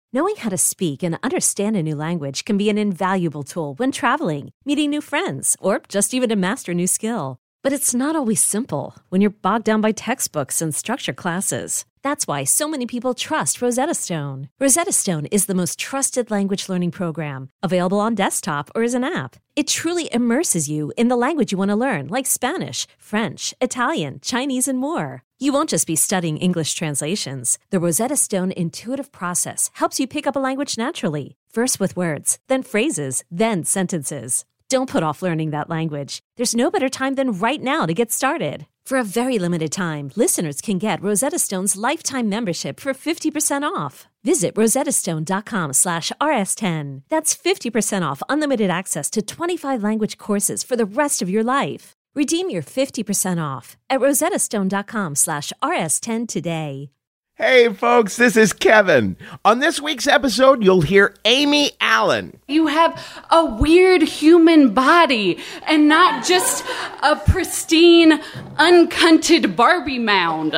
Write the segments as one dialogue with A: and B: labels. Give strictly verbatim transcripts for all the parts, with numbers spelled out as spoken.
A: Knowing how to speak and understand a new language can be an invaluable tool when traveling, meeting new friends, or just even to master a new skill. But it's not always simple when you're bogged down by textbooks and structured classes. That's why so many people trust Rosetta Stone. Rosetta Stone is the most trusted language learning program, available on desktop or as an app. It truly immerses you in the language you want to learn, like Spanish, French, Italian, Chinese, and more. You won't just be studying English translations. The Rosetta Stone intuitive process helps you pick up a language naturally, first with words, then phrases, then sentences. Don't put off learning that language. There's no better time than right now to get started. For a very limited time, listeners can get Rosetta Stone's lifetime membership for fifty percent off. Visit rosettastone.com slash rs10. That's fifty percent off unlimited access to twenty-five language courses for the rest of your life. Redeem your fifty percent off at rosettastone.com slash rs10 today.
B: Hey folks, this is Kevin. On this week's episode, you'll hear Amy Allen.
C: You have a weird human body and not just a pristine, uncunted Barbie mound.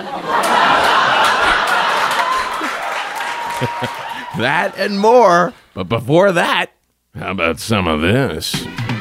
B: That and more. But before that, how about some of this?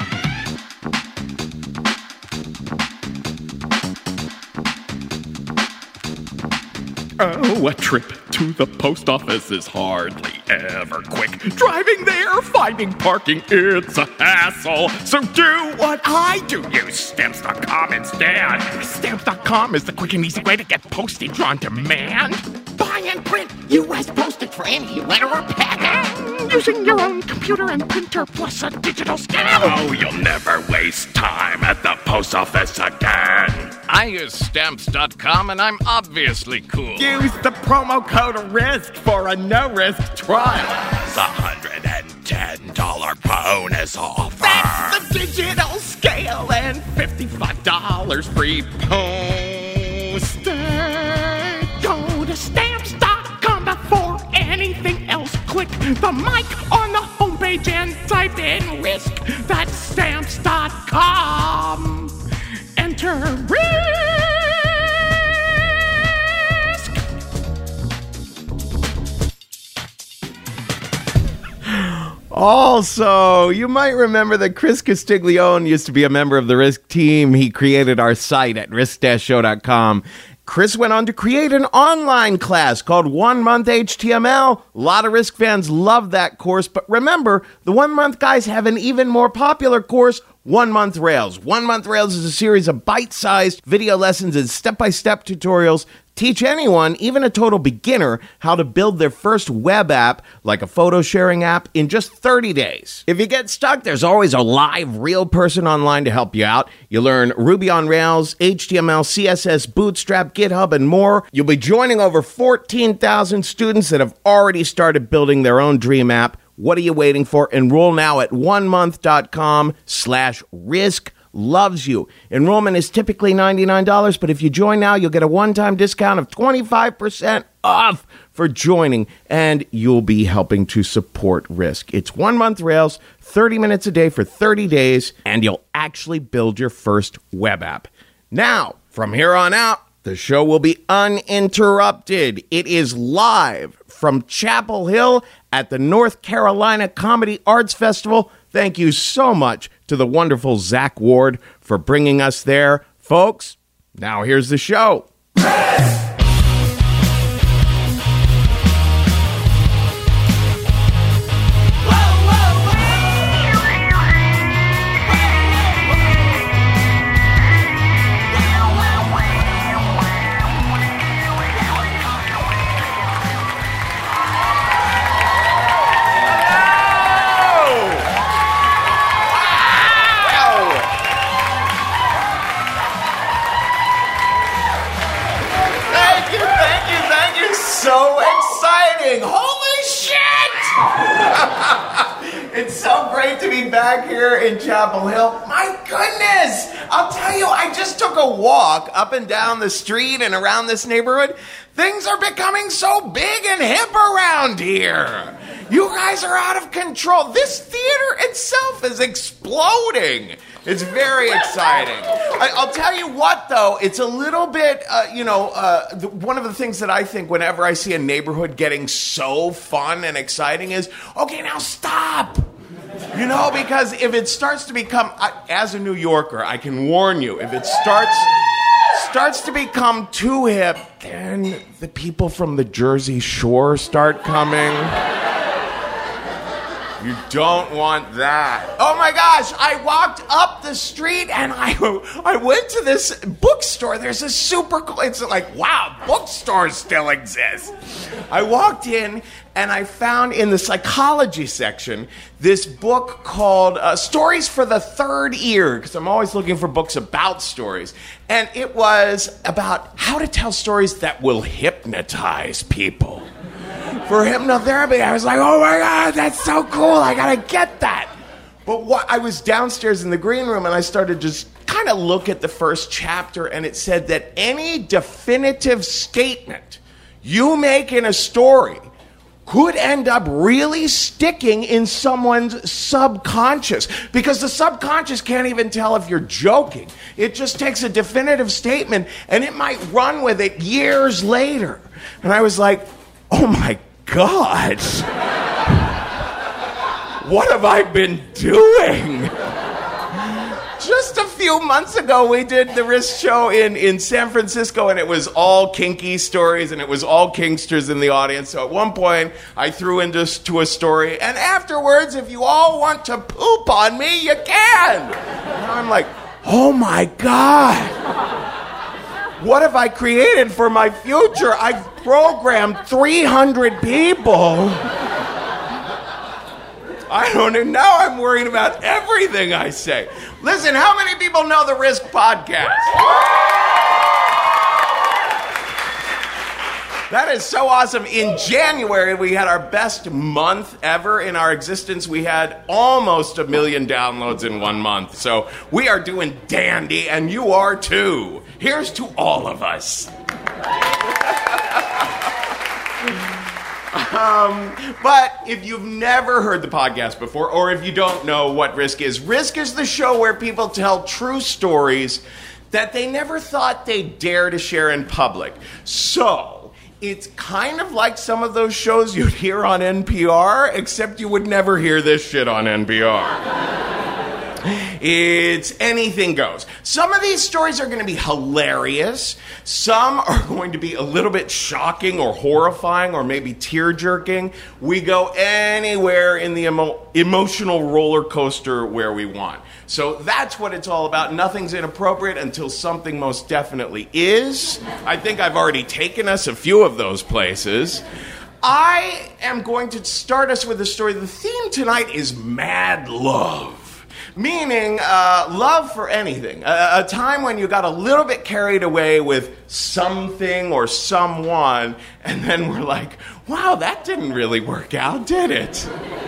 D: Oh, a trip to the post office is hardly ever quick. Driving there, finding parking, it's a hassle. So do what I do. Use Stamps dot com instead. Stamps dot com is the quick and easy way to get postage on demand. Buy and print U S postage for any letter or packet. Using your own computer and printer plus a digital scan. Oh, you'll never waste time at the post office again.
E: I use Stamps dot com and I'm obviously cool.
D: Use the promo code RISK for a no-risk trial.
E: It's a one hundred ten dollars bonus offer.
D: That's the digital scale and fifty-five dollars free postage. Go to Stamps dot com before anything else. Click the mic on the homepage and type in RISK. That's Stamps dot com. Enter RISK.
B: Also, you might remember that Chris Castiglione used to be a member of the Risk team. He created our site at risk dash show dot com. Chris went on to create an online class called One Month H T M L. A lot of Risk fans love that course, but remember, the One Month guys have an even more popular course, One Month Rails. One Month Rails is a series of bite-sized video lessons and step-by-step tutorials. Teach anyone, even a total beginner, how to build their first web app, like a photo sharing app, in just thirty days. If you get stuck, there's always a live, real person online to help you out. You learn Ruby on Rails, H T M L, C S S, Bootstrap, GitHub, and more. You'll be joining over fourteen thousand students that have already started building their own dream app. What are you waiting for? Enroll now at one month dot com slash risk. Loves you. Enrollment is typically ninety-nine dollars, but if you join now, you'll get a one-time discount of twenty-five percent off for joining, and you'll be helping to support Risk. It's One Month Rails, thirty minutes a day for thirty days, and you'll actually build your first web app. Now, from here on out, the show will be uninterrupted. It is live from Chapel Hill at the North Carolina Comedy Arts Festival. Thank you so much to the wonderful Zach Ward for bringing us there. Folks, now here's the show. So exciting! Holy shit! It's so great to be back here in Chapel Hill. My goodness! I'll tell you, I just took a walk up and down the street and around this neighborhood. Things are becoming so big and hip around here. You guys are out of control. This theater itself is exploding. It's very exciting. I, I'll tell you what, though, it's a little bit, uh, you know, uh, the, one of the things that I think whenever I see a neighborhood getting so fun and exciting is, okay, now stop. You know, because if it starts to become, I, as a New Yorker, I can warn you, if it starts starts to become too hip, then the people from the Jersey Shore start coming. You don't want that. Oh my gosh, I walked up the street and I I went to this bookstore. There's a super cool, it's like, wow, bookstores still exist. I walked in and I found in the psychology section this book called uh, Stories for the Third Ear, because I'm always looking for books about stories. And it was about how to tell stories that will hypnotize people. For hypnotherapy, I was like, oh my God, that's so cool. I gotta get that. But what, I was downstairs in the green room and I started just kind of look at the first chapter, and it said that any definitive statement you make in a story could end up really sticking in someone's subconscious, because the subconscious can't even tell if you're joking. It just takes a definitive statement and it might run with it years later. And I was like, oh my God, what have I been doing? Just a few months ago, we did the Risk show in, in San Francisco, and it was all kinky stories, and it was all kinksters in the audience. So at one point, I threw into to a story, and afterwards, if you all want to poop on me, you can. And I'm like, oh my God. What have I created for my future? I've programmed three hundred people. I don't know. Now I'm worried about everything I say. Listen, how many people know the Risk podcast? That is so awesome. In January, we had our best month ever in our existence. We had almost a million downloads in one month. So we are doing dandy, and you are too. Here's to all of us. Um, but if you've never heard the podcast before, or if you don't know what Risk is, Risk is the show where people tell true stories that they never thought they'd dare to share in public. So, it's kind of like some of those shows you'd hear on N P R, except you would never hear this shit on N P R. It's anything goes. Some of these stories are going to be hilarious. Some are going to be a little bit shocking or horrifying or maybe tear-jerking. We go anywhere in the emo- emotional roller coaster where we want. So that's what it's all about. Nothing's inappropriate until something most definitely is. I think I've already taken us a few of those places. I am going to start us with a story. The theme tonight is mad love. Meaning uh, love for anything. A, a time when you got a little bit carried away with something or someone, and then we're like, wow, that didn't really work out, did it?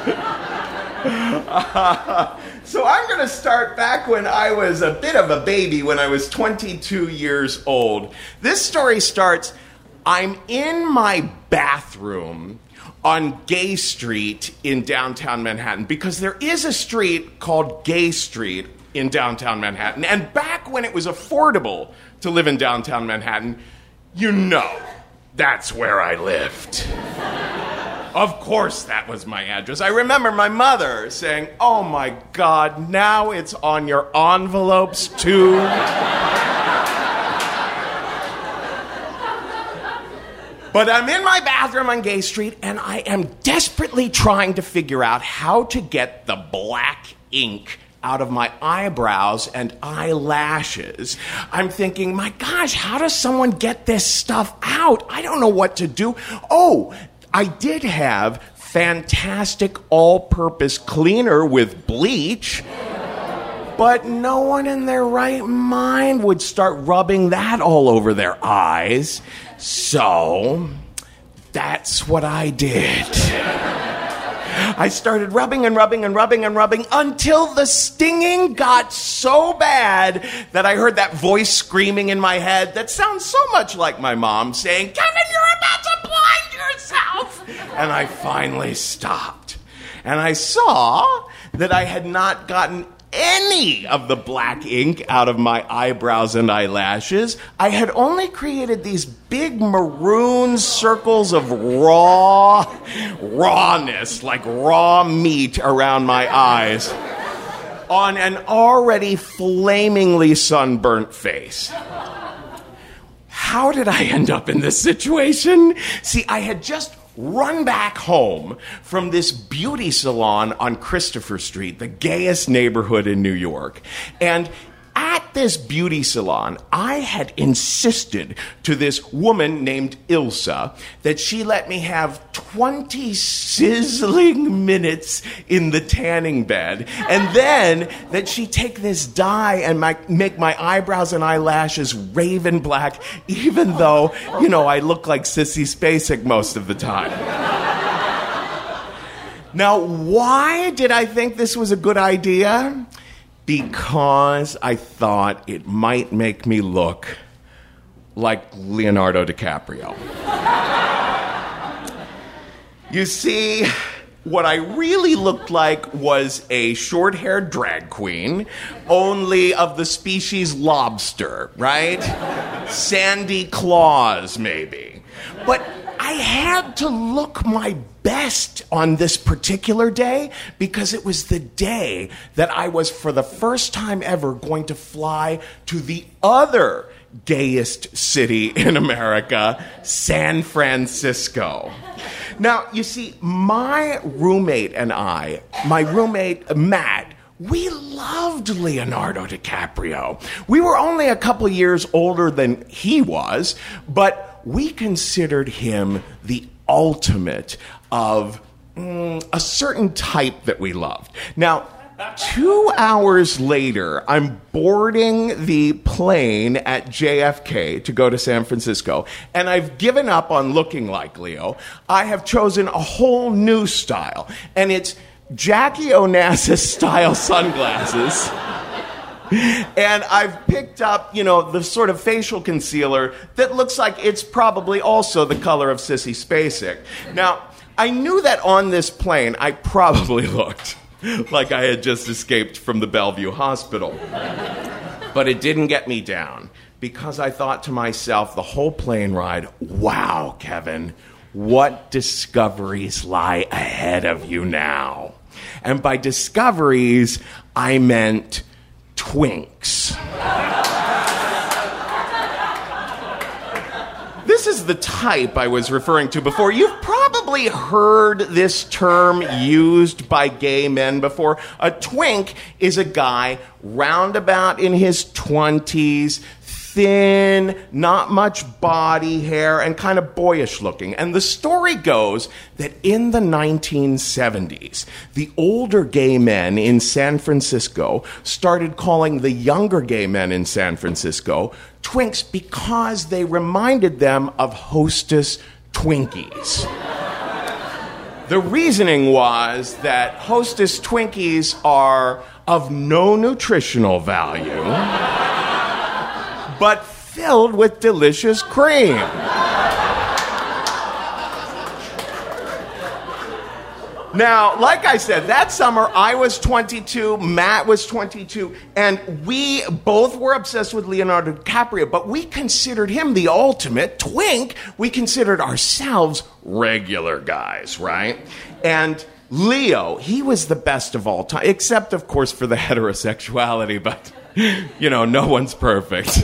B: uh, so I'm going to start back when I was a bit of a baby, when I was twenty-two years old. This story starts, I'm in my bathroom on Gay Street in downtown Manhattan, because there is a street called Gay Street in downtown Manhattan. And back when it was affordable to live in downtown Manhattan, you know, that's where I lived. Of course that was my address. I remember my mother saying, oh my God, now it's on your envelopes too. But I'm in my bathroom on Gay Street, and I am desperately trying to figure out how to get the black ink out of my eyebrows and eyelashes. I'm thinking, my gosh, how does someone get this stuff out? I don't know what to do. Oh, I did have fantastic all-purpose cleaner with bleach, but no one in their right mind would start rubbing that all over their eyes. So, that's what I did. I started rubbing and rubbing and rubbing and rubbing until the stinging got so bad that I heard that voice screaming in my head that sounds so much like my mom saying, Kevin, you're about to blind yourself! And I finally stopped. And I saw that I had not gotten any of the black ink out of my eyebrows and eyelashes. I had only created these big maroon circles of raw rawness, like raw meat around my eyes on an already flamingly sunburnt face. How did I end up in this situation? See, I had just run back home from this beauty salon on Christopher Street, the gayest neighborhood in New York. And at this beauty salon, I had insisted to this woman named Ilsa that she let me have twenty sizzling minutes in the tanning bed, and then that she take this dye and my, make my eyebrows and eyelashes raven black, even though, you know, I look like Sissy Spacek most of the time. Now, why did I think this was a good idea? Because I thought it might make me look like Leonardo DiCaprio. You see, what I really looked like was a short-haired drag queen, only of the species lobster, right? Sandy Claus, maybe. But I had to look my best on this particular day because it was the day that I was, for the first time ever, going to fly to the other gayest city in America, San Francisco. Now, you see, my roommate and I, my roommate, Matt, we loved Leonardo DiCaprio. We were only a couple years older than he was, but we considered him the ultimate of mm, a certain type that we loved. Now, two hours later, I'm boarding the plane at J F K to go to San Francisco, and I've given up on looking like Leo. I have chosen a whole new style, and it's Jackie Onassis style sunglasses. And I've picked up, you know, the sort of facial concealer that looks like it's probably also the color of Sissy Spacek. Now, I knew that on this plane I probably looked like I had just escaped from the Bellevue Hospital. But it didn't get me down, because I thought to myself the whole plane ride, wow, Kevin, what discoveries lie ahead of you now? And by discoveries, I meant twinks. This is the type I was referring to before. You've probably heard this term used by gay men before. A twink is a guy roundabout in his twenties, thin, not much body hair, and kind of boyish looking. And the story goes that in the nineteen seventies, the older gay men in San Francisco started calling the younger gay men in San Francisco twinks because they reminded them of Hostess Twinkies. The reasoning was that Hostess Twinkies are of no nutritional value, but filled with delicious cream. Now, like I said, that summer I was twenty-two, Matt was twenty-two, and we both were obsessed with Leonardo DiCaprio, but we considered him the ultimate twink. We considered ourselves regular guys, right? And Leo, he was the best of all time, except, of course, for the heterosexuality, but, you know, no one's perfect.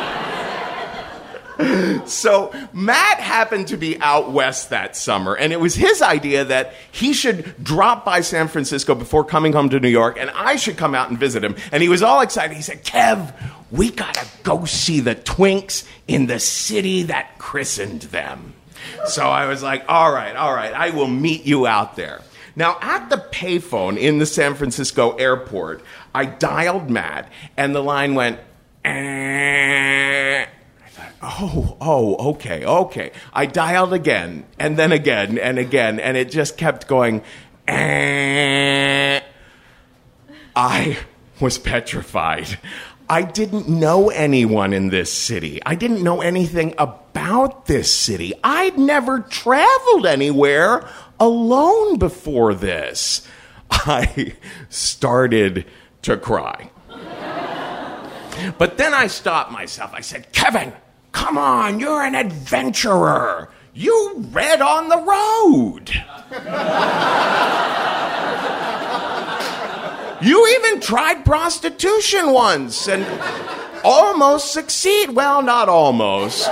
B: So Matt happened to be out west that summer, and it was his idea that he should drop by San Francisco before coming home to New York, and I should come out and visit him. And he was all excited. He said, Kev, we gotta go see the twinks in the city that christened them. So I was like, all right, all right, I will meet you out there. Now, at the payphone in the San Francisco airport, I dialed Matt, and the line went, eh. Oh, oh, okay, okay. I dialed again, and then again, and again, and it just kept going, eh. I was petrified. I didn't know anyone in this city. I didn't know anything about about this city. I'd never traveled anywhere alone before this. I started to cry. But then I stopped myself. I said, Kevin, come on, you're an adventurer. You read on the road. You even tried prostitution once and almost succeed. Well, not almost.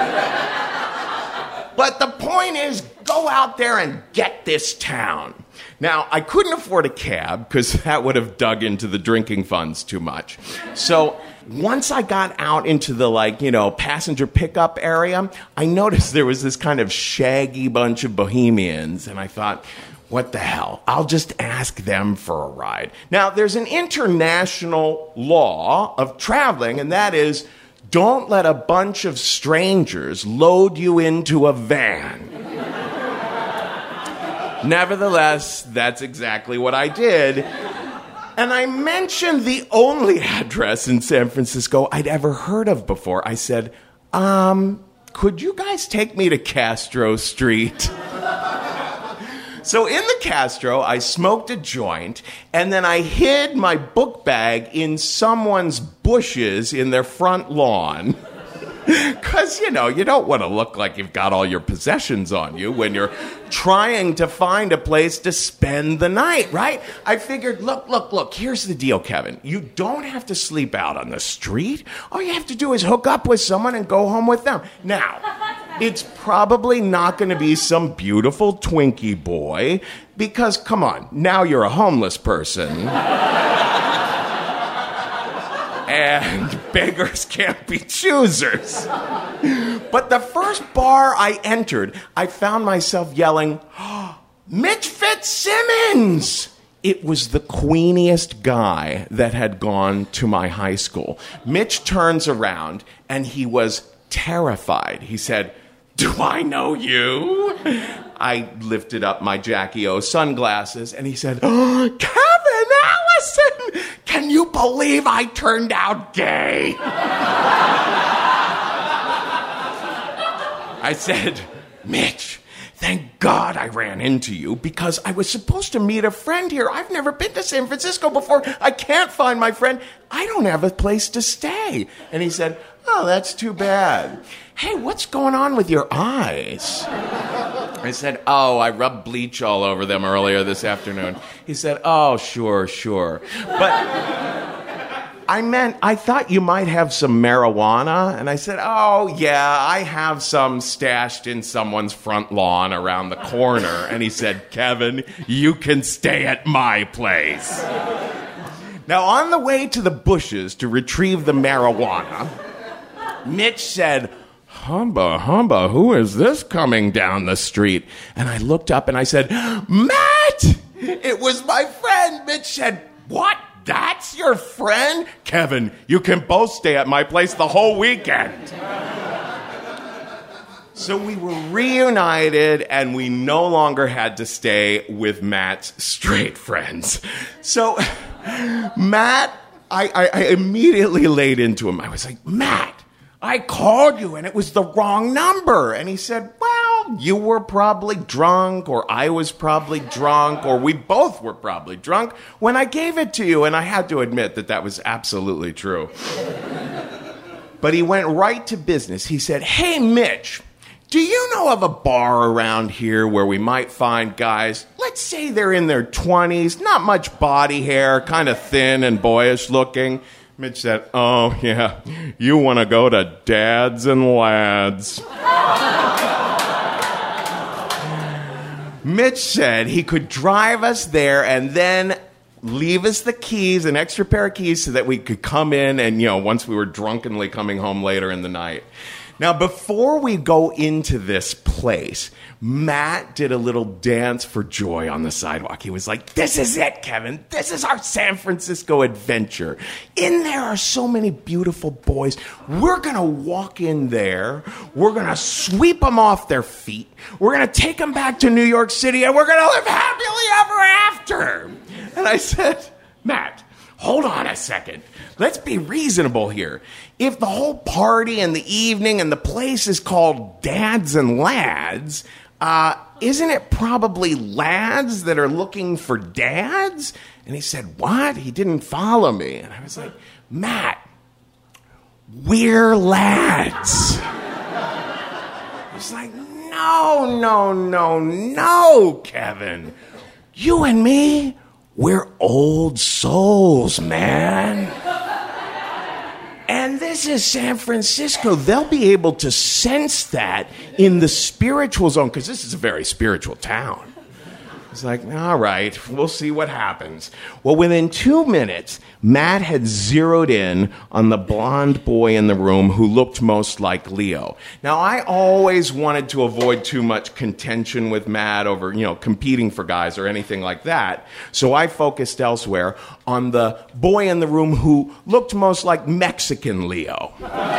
B: But the point is, go out there and get this town. Now, I couldn't afford a cab because that would have dug into the drinking funds too much. So once I got out into the, like, you know, passenger pickup area, I noticed there was this kind of shaggy bunch of bohemians, and I thought, what the hell? I'll just ask them for a ride. Now, there's an international law of traveling, and that is, don't let a bunch of strangers load you into a van. Nevertheless, that's exactly what I did. And I mentioned the only address in San Francisco I'd ever heard of before. I said, um, could you guys take me to Castro Street? So in the Castro, I smoked a joint, and then I hid my book bag in someone's bushes in their front lawn. Because, you know, you don't want to look like you've got all your possessions on you when you're trying to find a place to spend the night, right? I figured, look, look, look, here's the deal, Kevin. You don't have to sleep out on the street. All you have to do is hook up with someone and go home with them. Now, it's probably not going to be some beautiful Twinkie boy because, come on, now you're a homeless person. And beggars can't be choosers. But the first bar I entered, I found myself yelling, oh, Mitch Fitzsimmons! It was the queeniest guy that had gone to my high school. Mitch turns around, and he was terrified. He said, do I know you? I lifted up my Jackie O sunglasses, and he said, oh, Kevin Allison! Can you believe I turned out gay? I said, Mitch, thank God I ran into you because I was supposed to meet a friend here. I've never been to San Francisco before. I can't find my friend. I don't have a place to stay. And he said, oh, that's too bad. Hey, what's going on with your eyes? I said, oh, I rubbed bleach all over them earlier this afternoon. He said, oh, sure, sure. But I meant, I thought you might have some marijuana. And I said, oh, yeah, I have some stashed in someone's front lawn around the corner. And he said, Kevin, you can stay at my place. Now, on the way to the bushes to retrieve the marijuana, Mitch said, Humba, humba, who is this coming down the street? And I looked up and I said, Matt! It was my friend. Mitch said, what? That's your friend? Kevin, you can both stay at my place the whole weekend. So we were reunited, and we no longer had to stay with Matt's straight friends. So Matt, I, I, I immediately laid into him. I was like, Matt, I called you and it was the wrong number. And he said, well, you were probably drunk, or I was probably drunk, or we both were probably drunk when I gave it to you. And I had to admit that that was absolutely true. But he went right to business. He said, hey, Mitch, do you know of a bar around here where we might find guys, let's say they're in their twenties, not much body hair, kind of thin and boyish looking? Mitch said, oh, yeah, you want to go to Dads and Lads. Mitch said he could drive us there and then leave us the keys, an extra pair of keys, so that we could come in and, you know, once we were drunkenly coming home later in the night. Now, before we go into this place, Matt did a little dance for joy on the sidewalk. He was like, this is it, Kevin. This is our San Francisco adventure. In there are so many beautiful boys. We're going to walk in there. We're going to sweep them off their feet. We're going to take them back to New York City, and we're going to live happily ever after. And I said, Matt, hold on a second. Let's be reasonable here. If the whole party and the evening and the place is called Dads and Lads, uh, isn't it probably lads that are looking for dads? And he said, what? He didn't follow me. And I was like, Matt, we're lads. I was like, no, no, no, no, Kevin. You and me, we're old souls, man. And this is San Francisco. They'll be able to sense that in the spiritual zone, because this is a very spiritual town. It's like, all right, we'll see what happens. Well, within two minutes, Matt had zeroed in on the blonde boy in the room who looked most like Leo. Now, I always wanted to avoid too much contention with Matt over, you know, competing for guys or anything like that. So I focused elsewhere on the boy in the room who looked most like Mexican Leo.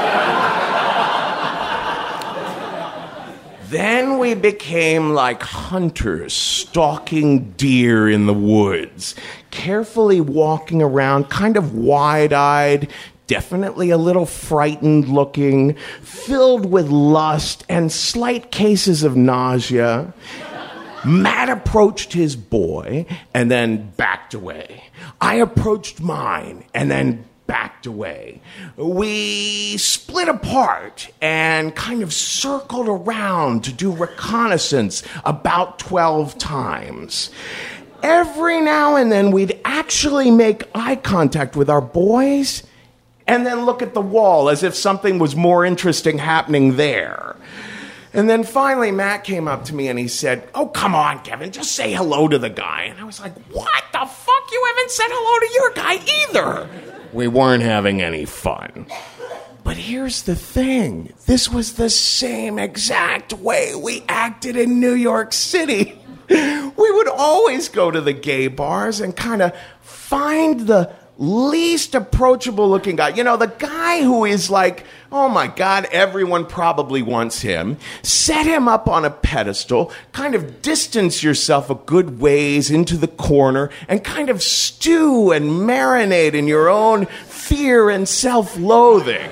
B: Then we became like hunters stalking deer in the woods, carefully walking around, kind of wide-eyed, definitely a little frightened looking, filled with lust and slight cases of nausea. Matt approached his boy and then backed away. I approached mine and then backed away. We split apart and kind of circled around to do reconnaissance about twelve times. Every now and then we'd actually make eye contact with our boys and then look at the wall as if something was more interesting happening there. And then finally Matt came up to me and he said, oh, come on, Kevin, just say hello to the guy. And I was like, what the fuck? You haven't said hello to your guy either. We weren't having any fun. But here's the thing. This was the same exact way we acted in New York City. We would always go to the gay bars and kind of find the least approachable looking guy. You know, the guy who is like, oh my God, everyone probably wants him. Set him up on a pedestal, kind of distance yourself a good ways into the corner, and kind of stew and marinate in your own fear and self-loathing.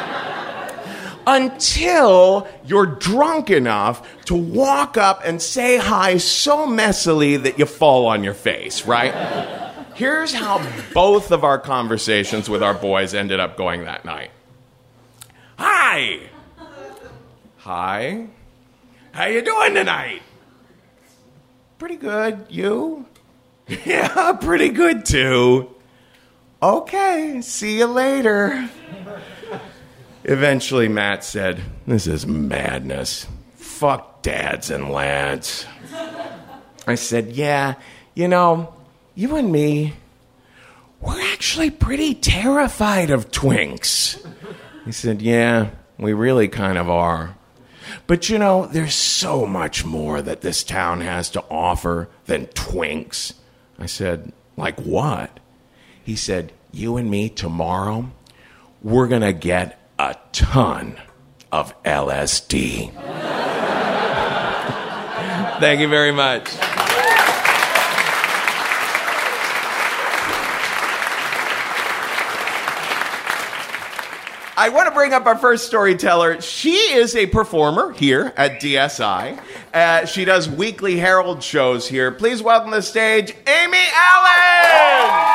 B: Until you're drunk enough to walk up and say hi so messily that you fall on your face, right? Here's how both of our conversations with our boys ended up going that night. Hi. Hi. How you doing tonight? Pretty good. You? Yeah, pretty good too. Okay, see you later. Eventually, Matt said, this is madness. Fuck dads and lads. I said, yeah, you know, you and me, we're actually pretty terrified of twinks. He said, yeah, we really kind of are. But you know, there's so much more that this town has to offer than twinks. I said, like what? He said, you and me tomorrow, we're going to get a ton of L S D. Thank you very much. I want to bring up our first storyteller. She is a performer here at D S I. Uh, she does weekly Herald shows here. Please welcome to the stage, Amy Allen!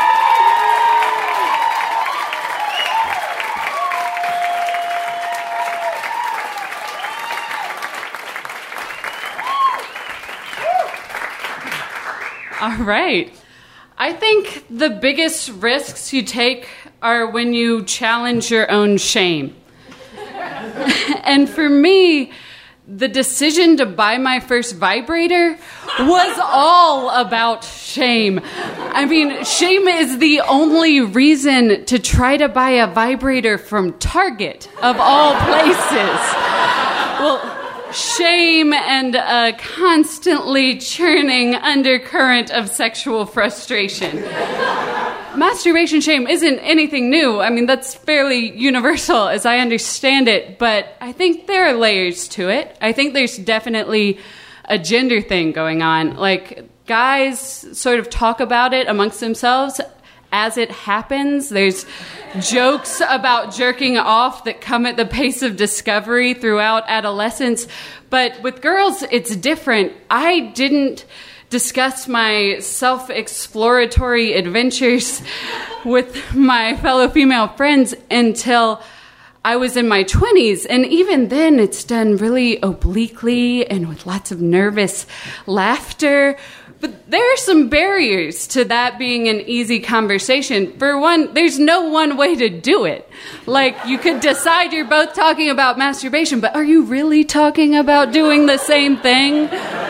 C: All right. I think the biggest risks you take are when you challenge your own shame. And for me, the decision to buy my first vibrator was all about shame. I mean, shame is the only reason to try to buy a vibrator from Target, of all places. Well, shame and a constantly churning undercurrent of sexual frustration. Masturbation shame isn't anything new. I mean, that's fairly universal as I understand it, but I think there are layers to it. I think there's definitely a gender thing going on. Like, guys sort of talk about it amongst themselves as it happens. There's jokes about jerking off that come at the pace of discovery throughout adolescence. But with girls, it's different. I didn't discuss my self-exploratory adventures with my fellow female friends until I was in my twenties, and even then it's done really obliquely and with lots of nervous laughter. But there are some barriers to that being an easy conversation. For one, there's no one way to do it. Like, you could decide you're both talking about masturbation, but are you really talking about doing the same thing?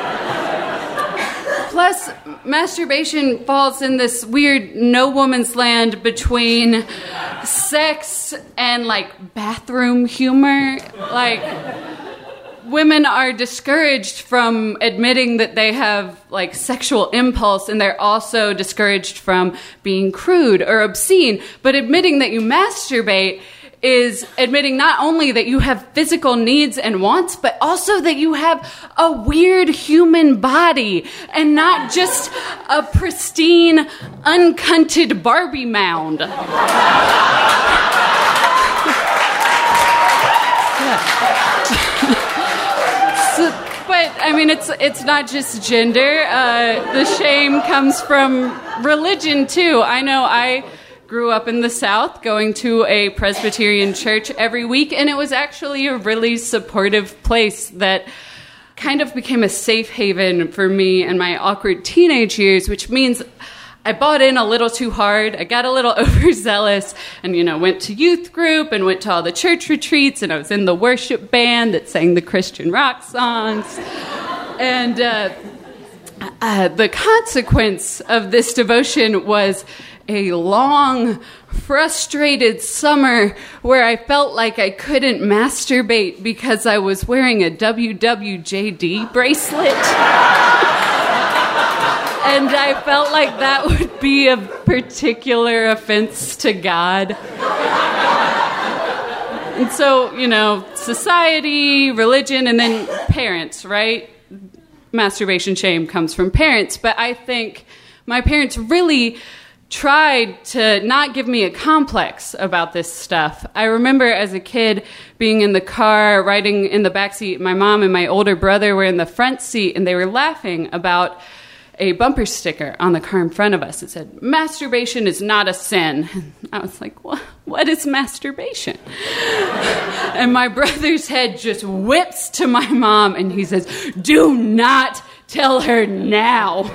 C: Plus, masturbation falls in this weird no woman's land between sex and, like, bathroom humor. Like, women are discouraged from admitting that they have, like, sexual impulse, and they're also discouraged from being crude or obscene. But admitting that you masturbate is admitting not only that you have physical needs and wants, but also that you have a weird human body and not just a pristine, uncunted Barbie mound. Yeah. So, but, I mean, it's it's not just gender. Uh, the shame comes from religion, too. I know I grew up in the South, going to a Presbyterian church every week, and it was actually a really supportive place that kind of became a safe haven for me in my awkward teenage years, which means I bought in a little too hard. I got a little overzealous and, you know, went to youth group and went to all the church retreats, and I was in the worship band that sang the Christian rock songs. And uh, uh, the consequence of this devotion was a long, frustrated summer where I felt like I couldn't masturbate because I was wearing a W W J D bracelet. And I felt like that would be a particular offense to God. And so, you know, society, religion, and then parents, right? Masturbation shame comes from parents. But I think my parents really tried to not give me a complex about this stuff. I remember as a kid being in the car, riding in the backseat. My mom and my older brother were in the front seat, and they were laughing about a bumper sticker on the car in front of us. It said, "Masturbation is not a sin." I was like, what, what is masturbation? And my brother's head just whips to my mom, and he says, "Do not tell her now."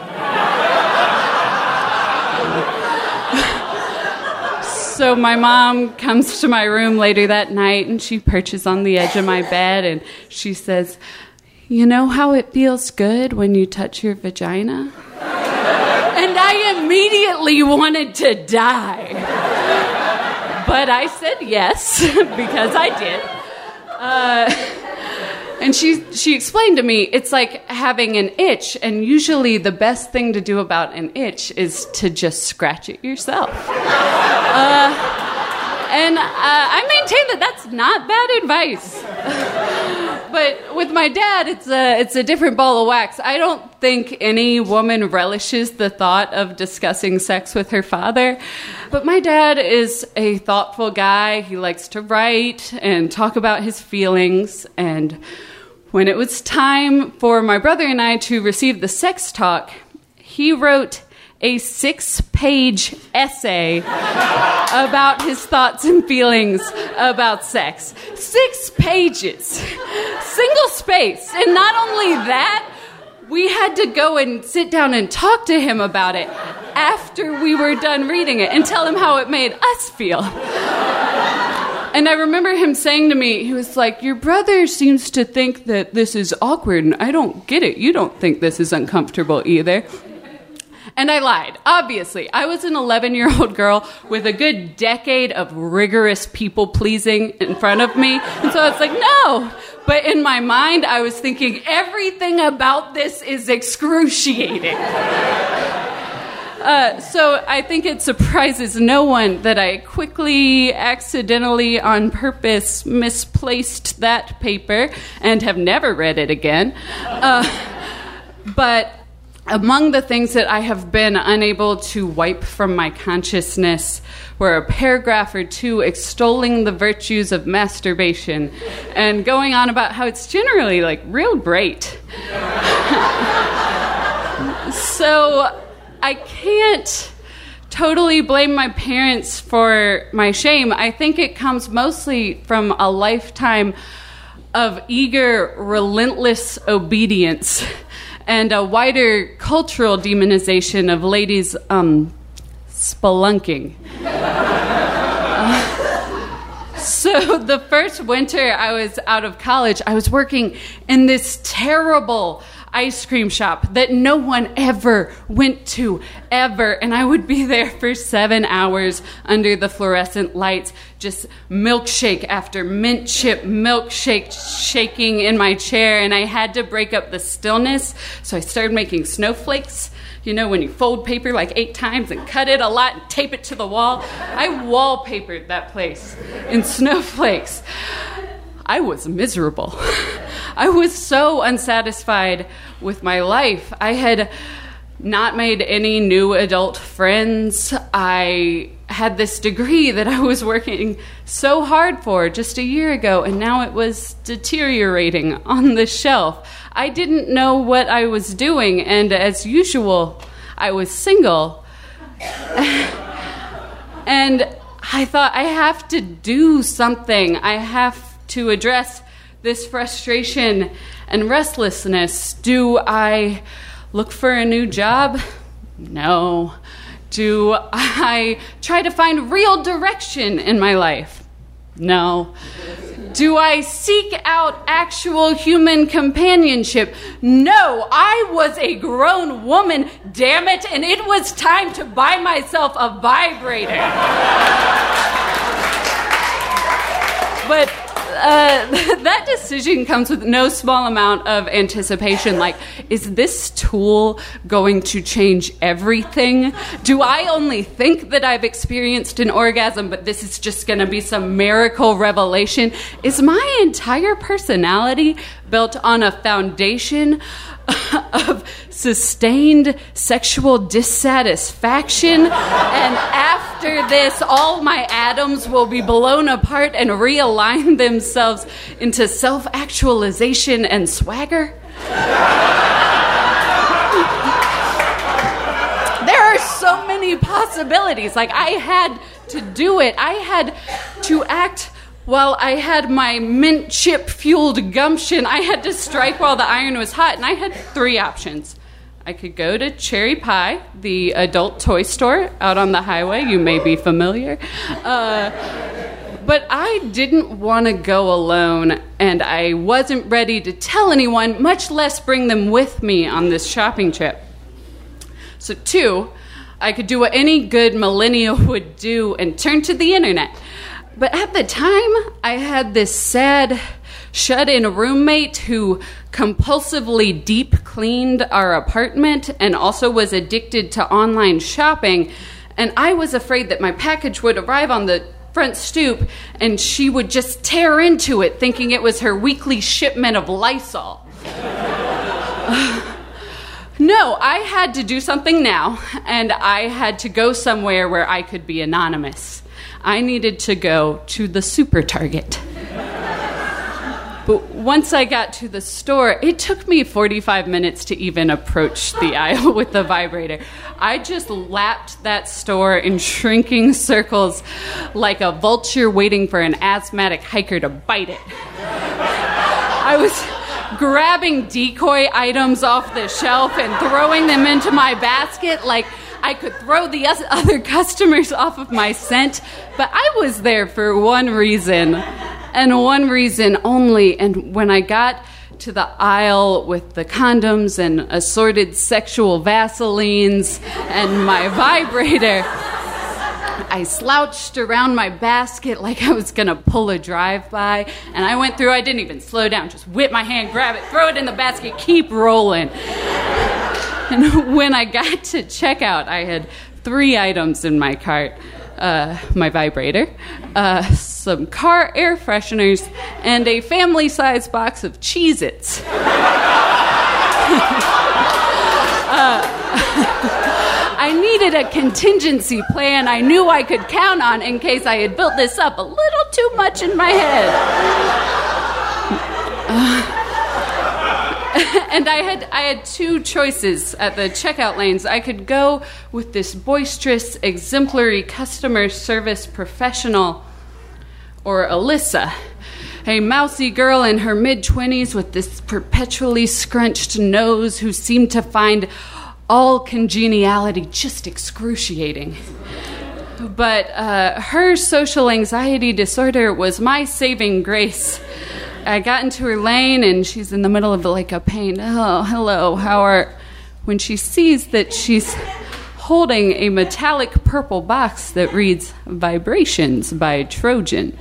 C: So my mom comes to my room later that night, and she perches on the edge of my bed, and she says, "You know how it feels good when you touch your vagina?" And I immediately wanted to die. But I said yes, because I did. Uh, and she she explained to me, it's like having an itch, and usually the best thing to do about an itch is to just scratch it yourself. Uh, and uh, I maintain that that's not bad advice. But with my dad, it's a, it's a different ball of wax. I don't think any woman relishes the thought of discussing sex with her father. But my dad is a thoughtful guy. He likes to write and talk about his feelings. And when it was time for my brother and I to receive the sex talk, he wrote a six-page essay about his thoughts and feelings about sex. Six pages. Single space. And not only that, we had to go and sit down and talk to him about it after we were done reading it and tell him how it made us feel. And I remember him saying to me, he was like, "Your brother seems to think that this is awkward, and I don't get it. You don't think this is uncomfortable either." And I lied. Obviously, I was an eleven-year-old girl with a good decade of rigorous people-pleasing in front of me. And so I was like, no. But in my mind, I was thinking, everything about this is excruciating. Uh, so I think it surprises no one that I quickly, accidentally, on purpose, misplaced that paper and have never read it again. Uh, but Among the things that I have been unable to wipe from my consciousness were a paragraph or two extolling the virtues of masturbation and going on about how it's generally, like, real great. So I can't totally blame my parents for my shame. I think it comes mostly from a lifetime of eager, relentless obedience and a wider cultural demonization of ladies um, spelunking. uh, so the first winter I was out of college, I was working in this terrible ice cream shop that no one ever went to, ever. And I would be there for seven hours under the fluorescent lights, just milkshake after mint chip milkshake shaking in my chair. And I had to break up the stillness, so I started making snowflakes. You know, when you fold paper like eight times and cut it a lot and tape it to the wall. I wallpapered that place in snowflakes. I was miserable. I was so unsatisfied with my life. I had not made any new adult friends. I had this degree that I was working so hard for just a year ago, and now it was deteriorating on the shelf. I didn't know what I was doing, and as usual, I was single. And I thought, I have to do something. I have to address this frustration and restlessness. Do I look for a new job? No. Do I try to find real direction in my life? No. Do I seek out actual human companionship? No. I was a grown woman, damn it, and it was time to buy myself a vibrator. But Uh, that decision comes with no small amount of anticipation. Like, is this tool going to change everything? Do I only think that I've experienced an orgasm, but this is just going to be some miracle revelation? Is my entire personality built on a foundation of sustained sexual dissatisfaction, and after this, all my atoms will be blown apart and realign themselves into self-actualization and swagger? There are so many possibilities. Like, I had to do it. I had to act while I had my mint chip fueled gumption. I had to strike while the iron was hot, and I had three options. I could go to Cherry Pie, the adult toy store out on the highway. You may be familiar. Uh, but I didn't want to go alone, and I wasn't ready to tell anyone, much less bring them with me on this shopping trip. So two, I could do what any good millennial would do and turn to the internet. But at the time, I had this sad, shut-in roommate who compulsively deep-cleaned our apartment and also was addicted to online shopping. And I was afraid that my package would arrive on the front stoop and she would just tear into it, thinking it was her weekly shipment of Lysol. No, I had to do something now, and I had to go somewhere where I could be anonymous. I needed to go to the Super Target. But once I got to the store, it took me forty-five minutes to even approach the aisle with the vibrator. I just lapped that store in shrinking circles like a vulture waiting for an asthmatic hiker to bite it. I was grabbing decoy items off the shelf and throwing them into my basket like I could throw the other customers off of my scent. But I was there for one reason, and one reason only. And when I got to the aisle with the condoms and assorted sexual Vaselines and my vibrator, I slouched around my basket like I was going to pull a drive-by, and I went through. I didn't even slow down, just whip my hand, grab it, throw it in the basket, keep rolling. And when I got to checkout, I had three items in my cart. Uh, my vibrator, uh, some car air fresheners, and a family-sized box of Cheez-Its. uh, I needed a contingency plan I knew I could count on in case I had built this up a little too much in my head. Uh, and I had I had two choices at the checkout lanes. I could go with this boisterous, exemplary customer service professional, or Alyssa, a mousy girl in her mid-twenties with this perpetually scrunched nose who seemed to find all congeniality just excruciating. But uh, her social anxiety disorder was my saving grace. I got into her lane, and she's in the middle of like a pain. Oh, hello, how are... When she sees that she's holding a metallic purple box that reads Vibrations by Trojan.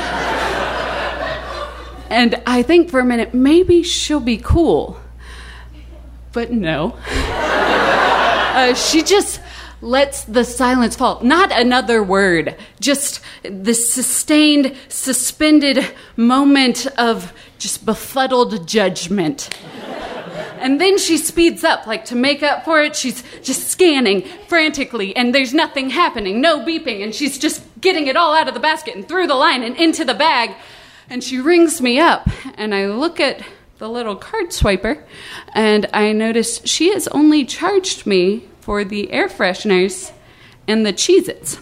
C: And I think for a minute, maybe she'll be cool. But no. Uh, she just lets the silence fall. Not another word. Just this sustained, suspended moment of just befuddled judgment. And then she speeds up, like to make up for it. She's just scanning frantically, and there's nothing happening, no beeping, and she's just getting it all out of the basket and through the line and into the bag. And she rings me up, and I look at the little card swiper, and I notice she has only charged me for the air fresheners and the Cheez-Its.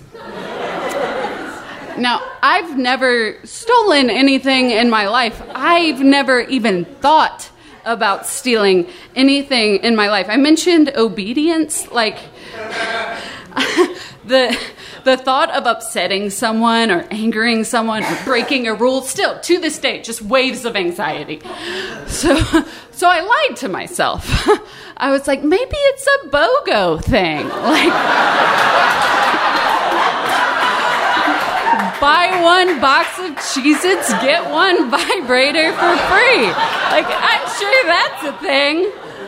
C: Now, I've never stolen anything in my life. I've never even thought about stealing anything in my life. I mentioned obedience, like the the thought of upsetting someone or angering someone or breaking a rule, still to this day, just waves of anxiety. So, so I lied to myself. I was like, maybe it's a BOGO thing, like buy one box of Cheez-Its, get one vibrator for free. Like, I'm sure that's a thing.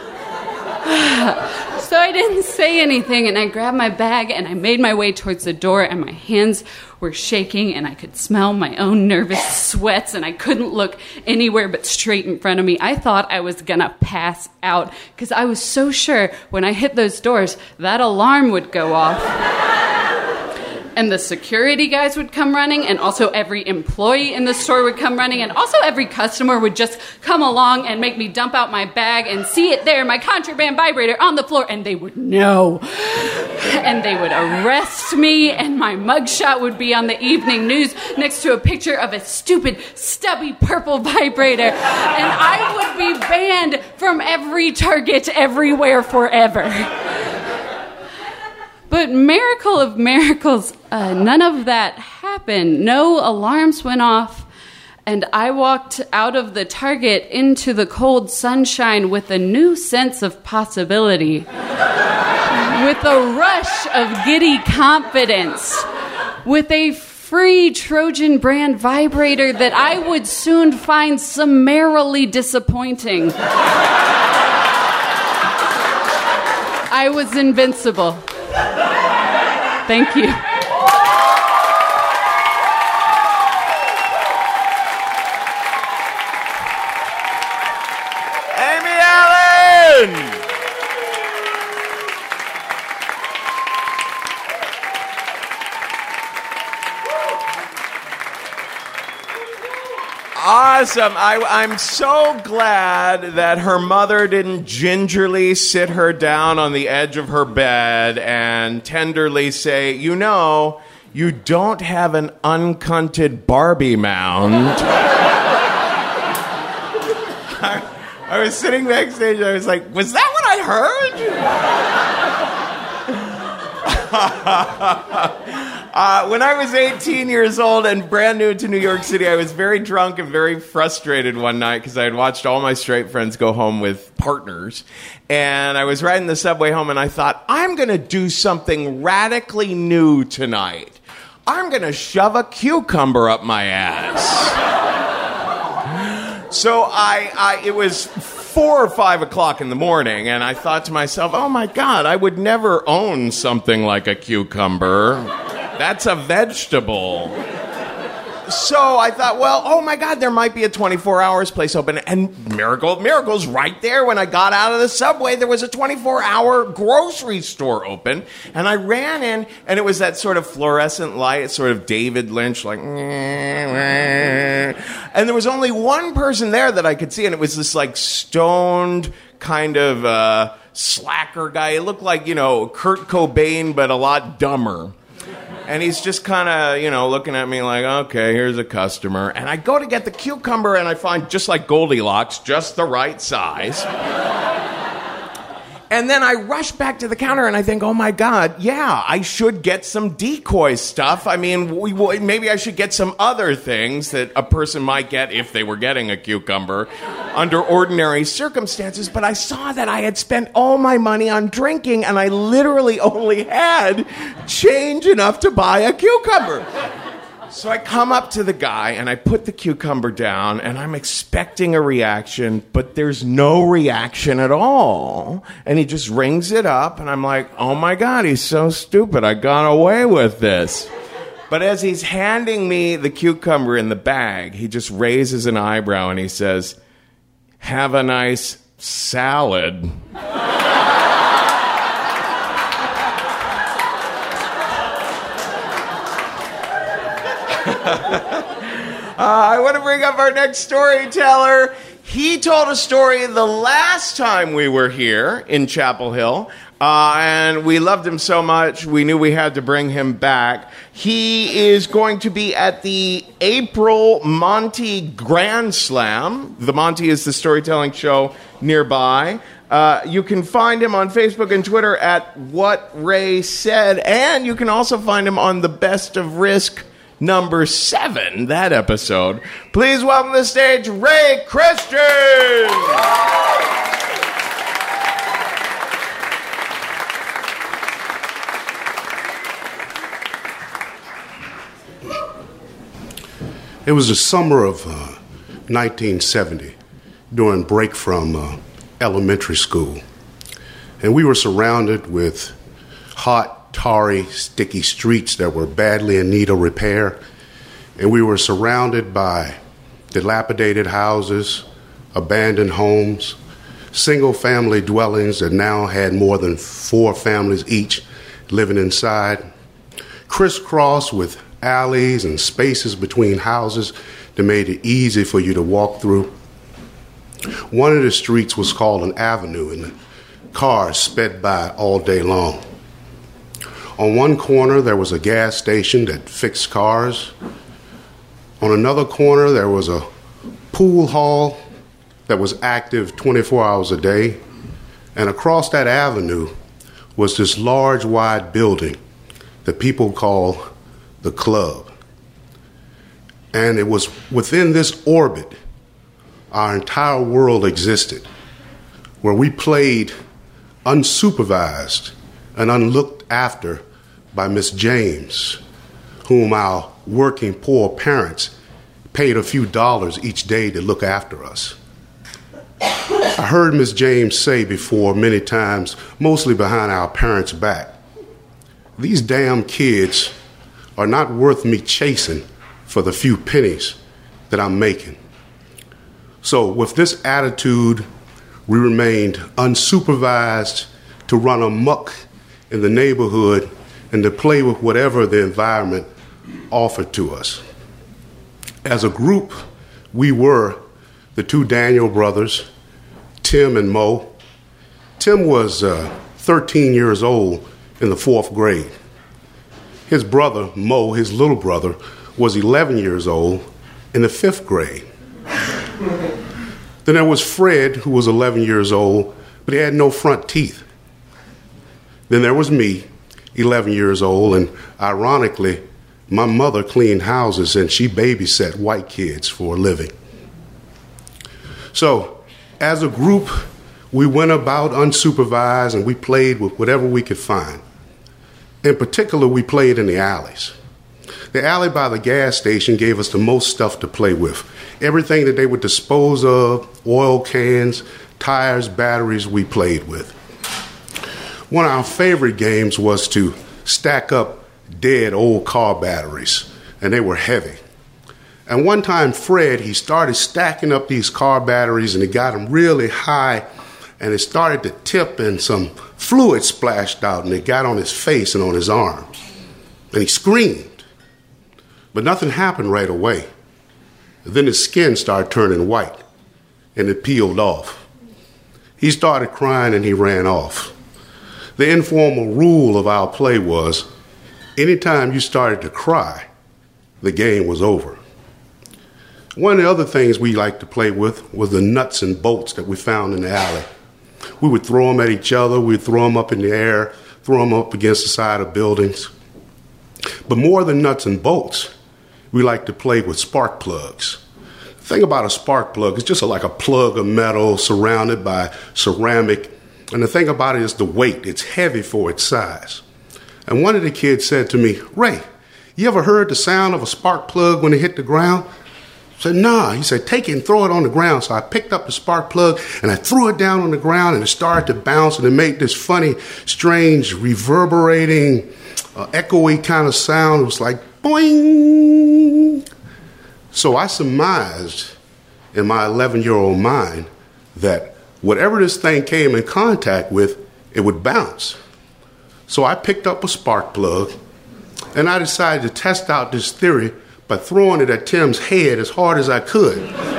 C: So I didn't say anything, and I grabbed my bag, and I made my way towards the door, and my hands were shaking, and I could smell my own nervous sweats, and I couldn't look anywhere but straight in front of me. I thought I was gonna pass out, because I was so sure when I hit those doors, that alarm would go off. And the security guys would come running, and also every employee in the store would come running, and also every customer would just come along and make me dump out my bag and see it there, my contraband vibrator on the floor, and they would know. And they would arrest me, and my mugshot would be on the evening news next to a picture of a stupid, stubby purple vibrator, and I would be banned from every Target everywhere forever. But miracle of miracles, uh, none of that happened. No alarms went off, and I walked out of the Target into the cold sunshine with a new sense of possibility, with a rush of giddy confidence, with a free Trojan brand vibrator that I would soon find summarily disappointing. I was invincible. Thank you.
B: Amy Allen! Awesome. I, I'm so glad that her mother didn't gingerly sit her down on the edge of her bed and tenderly say, you know, you don't have an uncunted Barbie mound. I, I was sitting backstage and I was like, was that what I heard? Uh, when I was eighteen years old and brand new to New York City, I was very drunk and very frustrated one night because I had watched all my straight friends go home with partners. And I was riding the subway home and I thought, I'm going to do something radically new tonight. I'm going to shove a cucumber up my ass. So I, I, it was four or five o'clock in the morning, and I thought to myself, oh my God, I would never own something like a cucumber. That's a vegetable. so I thought, well, oh my God, there might be a twenty-four hours place open. And miracle of miracles, right there when I got out of the subway, there was a twenty-four hour grocery store open. And I ran in, and it was that sort of fluorescent light, sort of David Lynch, like, and there was only one person there that I could see, and it was this like stoned kind of uh, slacker guy. It looked like, you know, Kurt Cobain, but a lot dumber. And he's just kind of, you know, looking at me like, okay, here's a customer. And I go to get the cucumber, and I find, just like Goldilocks, just the right size. And then I rush back to the counter, and I think, oh, my God, yeah, I should get some decoy stuff. I mean, we, we, maybe I should get some other things that a person might get if they were getting a cucumber under ordinary circumstances. But I saw that I had spent all my money on drinking, and I literally only had change enough to buy a cucumber. So I come up to the guy, and I put the cucumber down, and I'm expecting a reaction, but there's no reaction at all. And he just rings it up, and I'm like, oh my God, he's so stupid. I got away with this. But as he's handing me the cucumber in the bag, he just raises an eyebrow, and he says, have a nice salad. uh, I want to bring up our next storyteller. He told a story the last time we were here in Chapel Hill, uh, and we loved him so much, we knew we had to bring him back. He is going to be at the April Monty Grand Slam. The Monty is the storytelling show nearby. Uh, you can find him on Facebook and Twitter at What Ray Said, and you can also find him on the Best of Risk number seven, that episode. Please welcome to the stage, Ray Christian!
F: It was the summer of uh, nineteen seventy, during break from uh, elementary school. And we were surrounded with hot, tarry, sticky streets that were badly in need of repair. And we were surrounded by dilapidated houses, abandoned homes, single-family dwellings that now had more than four families each living inside, crisscrossed with alleys and spaces between houses that made it easy for you to walk through. One of the streets was called an avenue, and the cars sped by all day long. On one corner, there was a gas station that fixed cars. On another corner, there was a pool hall that was active twenty-four hours a day. And across that avenue was this large, wide building that people call the club. And it was within this orbit our entire world existed, where we played unsupervised and unlooked after by Miss James, whom our working poor parents paid a few dollars each day to look after us. I heard Miss James say before many times, mostly behind our parents' back, these damn kids are not worth me chasing for the few pennies that I'm making. So with this attitude, we remained unsupervised to run amok in the neighborhood and to play with whatever the environment offered to us. As a group, we were the two Daniel brothers, Tim and Mo. Tim was uh, thirteen years old in the fourth grade. His brother, Mo, his little brother, was eleven years old in the fifth grade. Then there was Fred, who was eleven years old, but he had no front teeth. Then there was me, eleven years old, and ironically, my mother cleaned houses and she babysat white kids for a living. So, as a group, we went about unsupervised and we played with whatever we could find. In particular, we played in the alleys. The alley by the gas station gave us the most stuff to play with. Everything that they would dispose of, oil cans, tires, batteries, we played with. One of our favorite games was to stack up dead old car batteries, and they were heavy. And one time, Fred, he started stacking up these car batteries, and he got them really high, and it started to tip, and some fluid splashed out, and it got on his face and on his arms. And he screamed. But nothing happened right away. Then his skin started turning white, and it peeled off. He started crying, and he ran off. The informal rule of our play was, anytime you started to cry, the game was over. One of the other things we liked to play with was the nuts and bolts that we found in the alley. We would throw them at each other, we'd throw them up in the air, throw them up against the side of buildings. But more than nuts and bolts, we liked to play with spark plugs. The thing about a spark plug is just like a plug of metal surrounded by ceramic. And the thing about it is the weight. It's heavy for its size. And one of the kids said to me, Ray, you ever heard the sound of a spark plug when it hit the ground? I said, nah. He said, take it and throw it on the ground. So I picked up the spark plug and I threw it down on the ground, and it started to bounce, and it made this funny, strange, reverberating, uh, echoey kind of sound. It was like boing. So I surmised in my eleven-year-old mind that whatever this thing came in contact with, it would bounce. So I picked up a spark plug, and I decided to test out this theory by throwing it at Tim's head as hard as I could.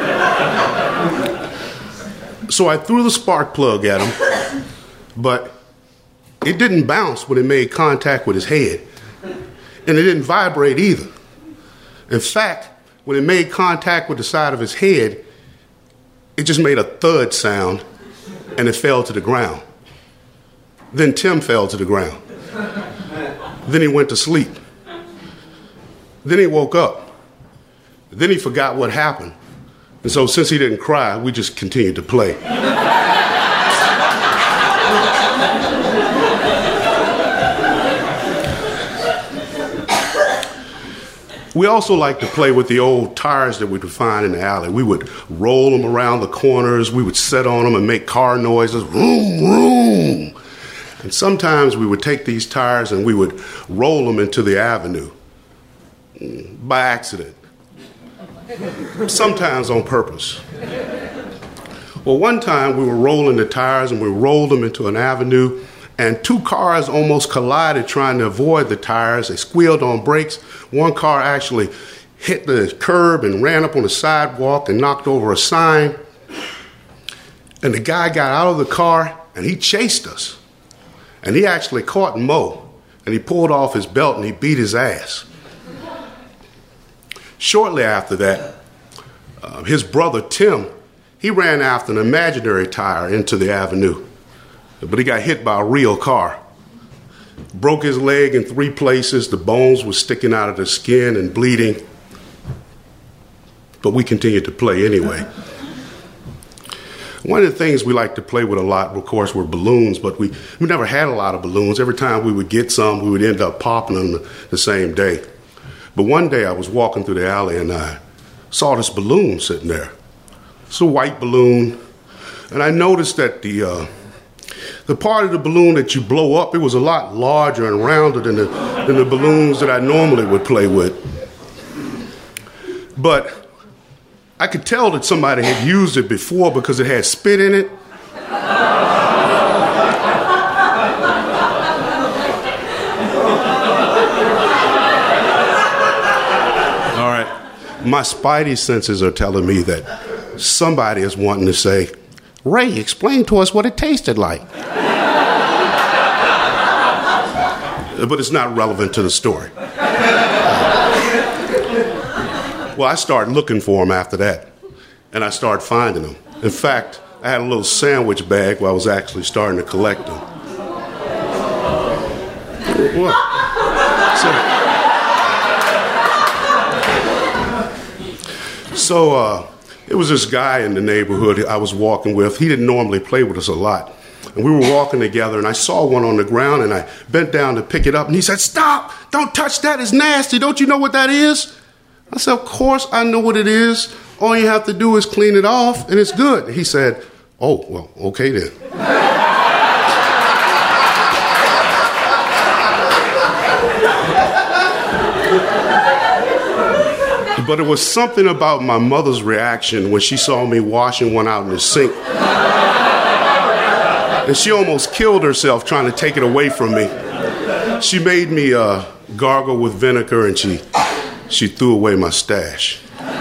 F: So I threw the spark plug at him, but it didn't bounce when it made contact with his head, and it didn't vibrate either. In fact, when it made contact with the side of his head, it just made a thud sound, and it fell to the ground. Then Tim fell to the ground. Then he went to sleep. Then he woke up. Then he forgot what happened. And so since he didn't cry, we just continued to play. We also like to play with the old tires that we would find in the alley. We would roll them around the corners. We would sit on them and make car noises. Vroom, vroom. And sometimes we would take these tires and we would roll them into the avenue by accident. Sometimes on purpose. Well, one time we were rolling the tires and we rolled them into an avenue, and two cars almost collided trying to avoid the tires. They squealed on brakes. One car actually hit the curb and ran up on the sidewalk and knocked over a sign. And the guy got out of the car and he chased us. And he actually caught Mo, and he pulled off his belt and he beat his ass. Shortly after that, uh, his brother Tim, he ran after an imaginary tire into the avenue. But he got hit by a real car. Broke his leg in three places. The bones were sticking out of the skin and bleeding. But we continued to play anyway. One of the things we like to play with a lot, of course, were balloons, but we, we never had a lot of balloons. Every time we would get some, we would end up popping them the, the same day. But one day I was walking through the alley and I saw this balloon sitting there. It's a white balloon. And I noticed that the uh, the part of the balloon that you blow up, it was a lot larger and rounder than the, than the balloons that I normally would play with. But I could tell that somebody had used it before because it had spit in it. All right. My spidey senses are telling me that somebody is wanting to say, Ray, explain to us what it tasted like. But it's not relevant to the story. Well, I started looking for them after that, and I started finding them. In fact, I had a little sandwich bag where I was actually starting to collect them. What? So, so uh, it was this guy in the neighborhood I was walking with. He didn't normally play with us a lot. And we were walking together, and I saw one on the ground, and I bent down to pick it up, and he said, "Stop! Don't touch that. It's nasty. Don't you know what that is?" I said, "Of course I know what it is. All you have to do is clean it off, and it's good." He said, "Oh, well, okay then." But it was something about my mother's reaction when she saw me washing one out in the sink. And she almost killed herself trying to take it away from me. She made me uh, gargle with vinegar, and she, she threw away my stash.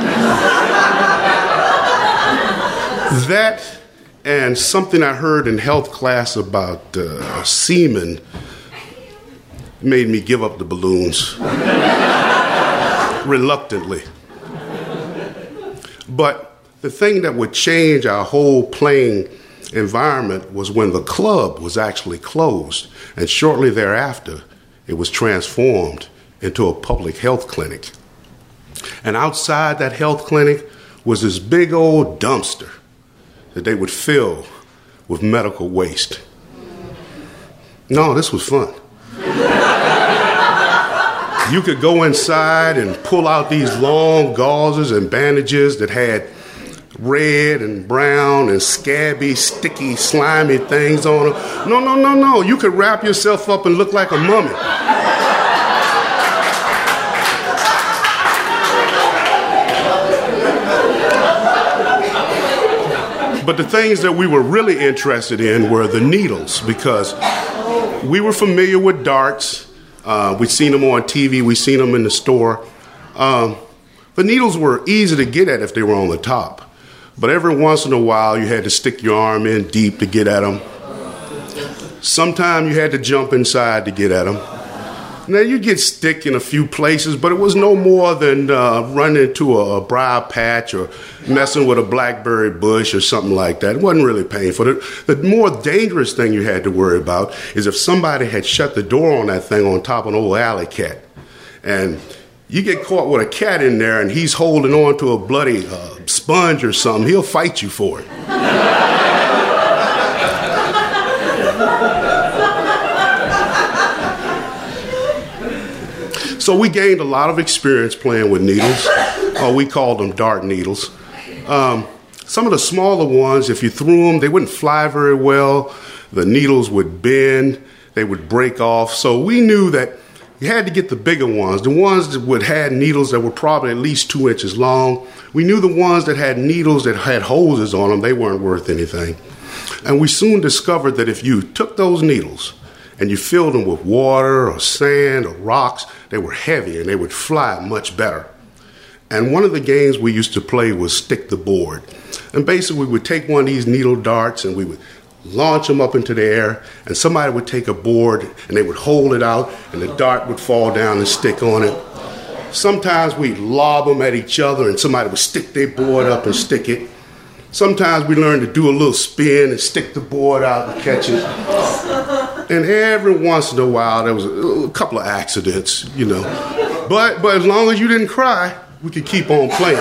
F: That and something I heard in health class about uh, semen made me give up the balloons reluctantly. But the thing that would change our whole playing environment was when the club was actually closed, and shortly thereafter it was transformed into a public health clinic. And outside that health clinic was this big old dumpster that they would fill with medical waste. No, this was fun. You could go inside and pull out these long gauzes and bandages that had red and brown and scabby, sticky, slimy things on them. No, no, no, no. You could wrap yourself up and look like a mummy. But the things that we were really interested in were the needles, because we were familiar with darts. Uh, we'd seen them on T V. We'd seen them in the store. Um, the needles were easy to get at if they were on the top. But every once in a while, you had to stick your arm in deep to get at them. Sometimes you had to jump inside to get at them. Now, you'd get stick in a few places, but it was no more than uh, running into a, a briar patch or messing with a blackberry bush or something like that. It wasn't really painful. The, the more dangerous thing you had to worry about is if somebody had shut the door on that thing on top of an old alley cat. And you get caught with a cat in there and he's holding on to a bloody uh, sponge or something, he'll fight you for it. So we gained a lot of experience playing with needles. Uh, we called them dart needles. Um, some of the smaller ones, if you threw them, they wouldn't fly very well. The needles would bend. They would break off. So we knew that you had to get the bigger ones, the ones that would had needles that were probably at least two inches long. We knew the ones that had needles that had hoses on them, they weren't worth anything. And we soon discovered that if you took those needles and you filled them with water or sand or rocks, they were heavy and they would fly much better. And one of the games we used to play was stick the board. And basically we would take one of these needle darts and we would launch them up into the air, and somebody would take a board and they would hold it out and the dart would fall down and stick on it. Sometimes we'd lob them at each other and somebody would stick their board up and stick it. Sometimes we learned to do a little spin and stick the board out and catch it. And every once in a while, there was a, a couple of accidents, you know. But but as long as you didn't cry, we could keep on playing.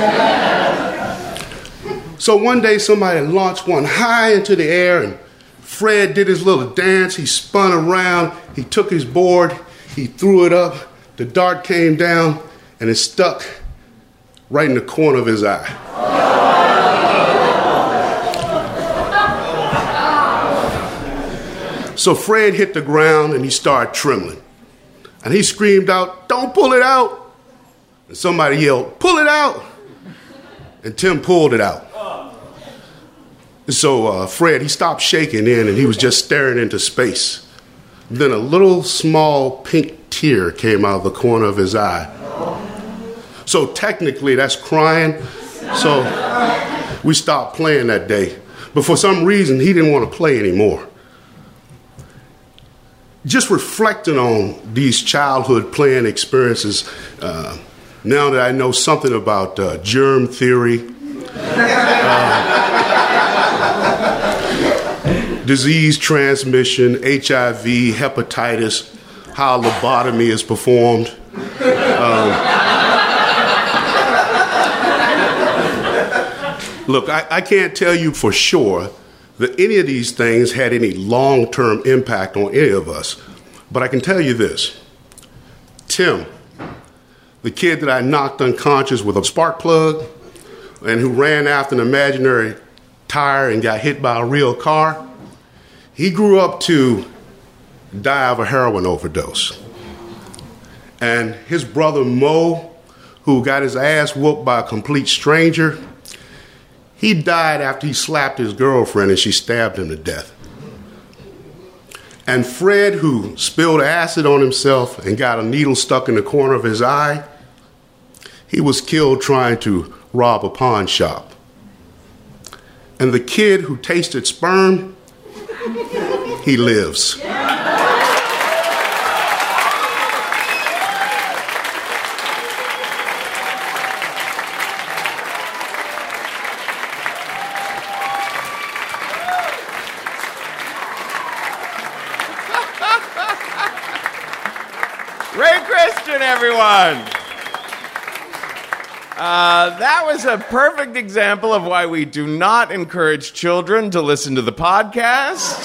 F: So one day, somebody launched one high into the air, and Fred did his little dance. He spun around. He took his board. He threw it up. The dart came down, and it stuck right in the corner of his eye. So Fred hit the ground and he started trembling. And he screamed out, "Don't pull it out!" And somebody yelled, "Pull it out!" And Tim pulled it out. So uh, Fred, he stopped shaking in and he was just staring into space. Then a little small pink tear came out of the corner of his eye. So technically that's crying. So we stopped playing that day. But for some reason, he didn't want to play anymore. Just reflecting on these childhood playing experiences, uh, now that I know something about uh, germ theory, uh, disease transmission, H I V, hepatitis, how lobotomy is performed. Um, look, I, I can't tell you for sure that any of these things had any long-term impact on any of us. But I can tell you this. Tim, the kid that I knocked unconscious with a spark plug and who ran after an imaginary tire and got hit by a real car, he grew up to die of a heroin overdose. And his brother Mo, who got his ass whooped by a complete stranger, he died after he slapped his girlfriend and she stabbed him to death. And Fred, who spilled acid on himself and got a needle stuck in the corner of his eye, he was killed trying to rob a pawn shop. And the kid who tasted sperm, he lives.
B: Ray Christian, everyone. Uh, that was a perfect example of why we do not encourage children to listen to the podcast.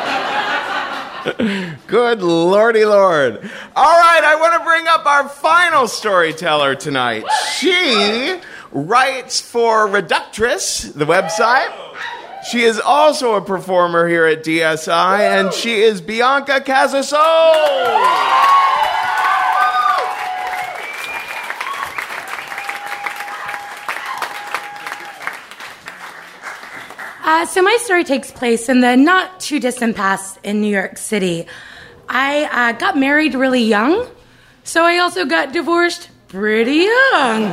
B: Good lordy lord. All right, I want to bring up our final storyteller tonight. She writes for Reductress, the website. She is also a performer here at D S I, and she is Bianca Casasola.
G: Uh, so my story takes place in the not too distant past in New York City. I uh, got married really young, so I also got divorced pretty young.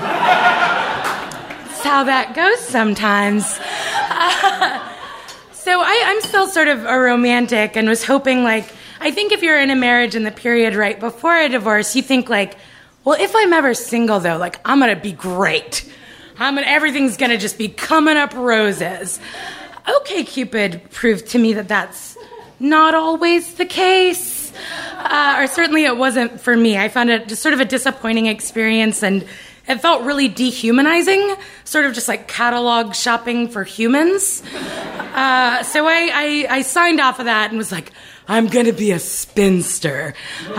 G: That's how that goes sometimes. Uh, so I, I'm still sort of a romantic and was hoping, like, I think if you're in a marriage in the period right before a divorce, you think, like, well, if I'm ever single, though, like, I'm going to be great. I'm gonna, everything's going to just be coming up roses. OkCupid proved to me that that's not always the case. Uh, or certainly it wasn't for me. I found it just sort of a disappointing experience, and it felt really dehumanizing, sort of just like catalog shopping for humans. Uh, so I, I, I signed off of that and was like, I'm going to be a spinster. Because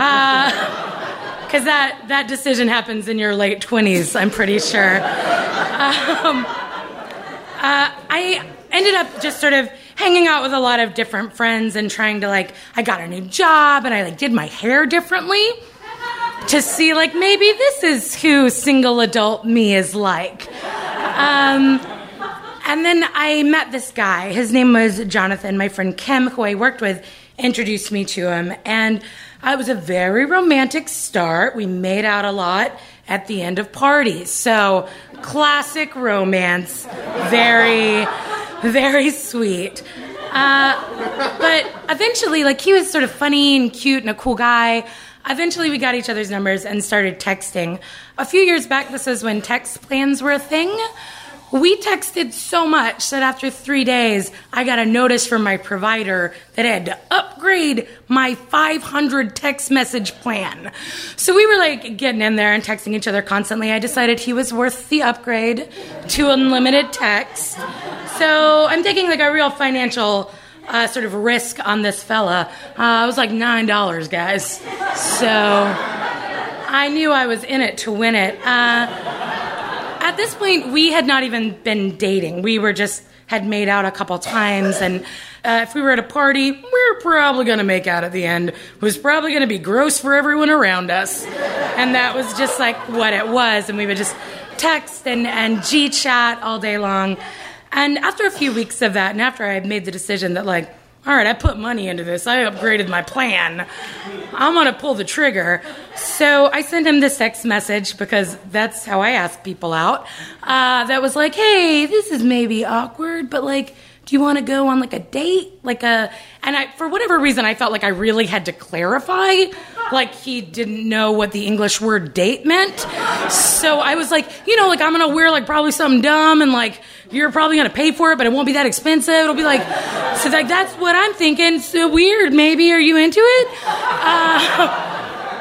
G: uh, that, that decision happens in your late twenties, I'm pretty sure. Um, uh, I ended up just sort of hanging out with a lot of different friends and trying to, like, I got a new job and I, like, did my hair differently to see, like, maybe this is who single adult me is like. Um, and then I met this guy. His name was Jonathan. My friend Kim, who I worked with, introduced me to him. And uh, it was a very romantic start. We made out a lot at the end of parties. So, classic romance. Very, very sweet. Uh, but eventually, like, he was sort of funny and cute and a cool guy. Eventually, we got each other's numbers and started texting. A few years back, this is when text plans were a thing. We texted so much that after three days, I got a notice from my provider that I had to upgrade my five hundred text message plan. So we were, like, getting in there and texting each other constantly. I decided he was worth the upgrade to unlimited text. So I'm taking, like, a real financial uh, sort of risk on this fella. Uh, it was like nine dollars, guys. So I knew I was in it to win it. Uh... At this point, we had not even been dating. We were just had made out a couple times, and uh, if we were at a party, we were probably going to make out at the end. It was probably going to be gross for everyone around us, and that was just like what it was. And we would just text and, and G-chat all day long. And after a few weeks of that, and after I had made the decision that, like, all right, I put money into this. I upgraded my plan. I'm going to pull the trigger. So I sent him this text message, because that's how I ask people out, uh, that was like, hey, this is maybe awkward, but, like, do you want to go on, like, a date? Like a, and I, for whatever reason, I felt like I really had to clarify, like he didn't know what the English word date meant. So I was like, you know, like, I'm going to wear, like, probably something dumb, and, like, you're probably going to pay for it, but it won't be that expensive. It'll be like, so like, that's what I'm thinking. So weird, maybe. Are you into it? Uh,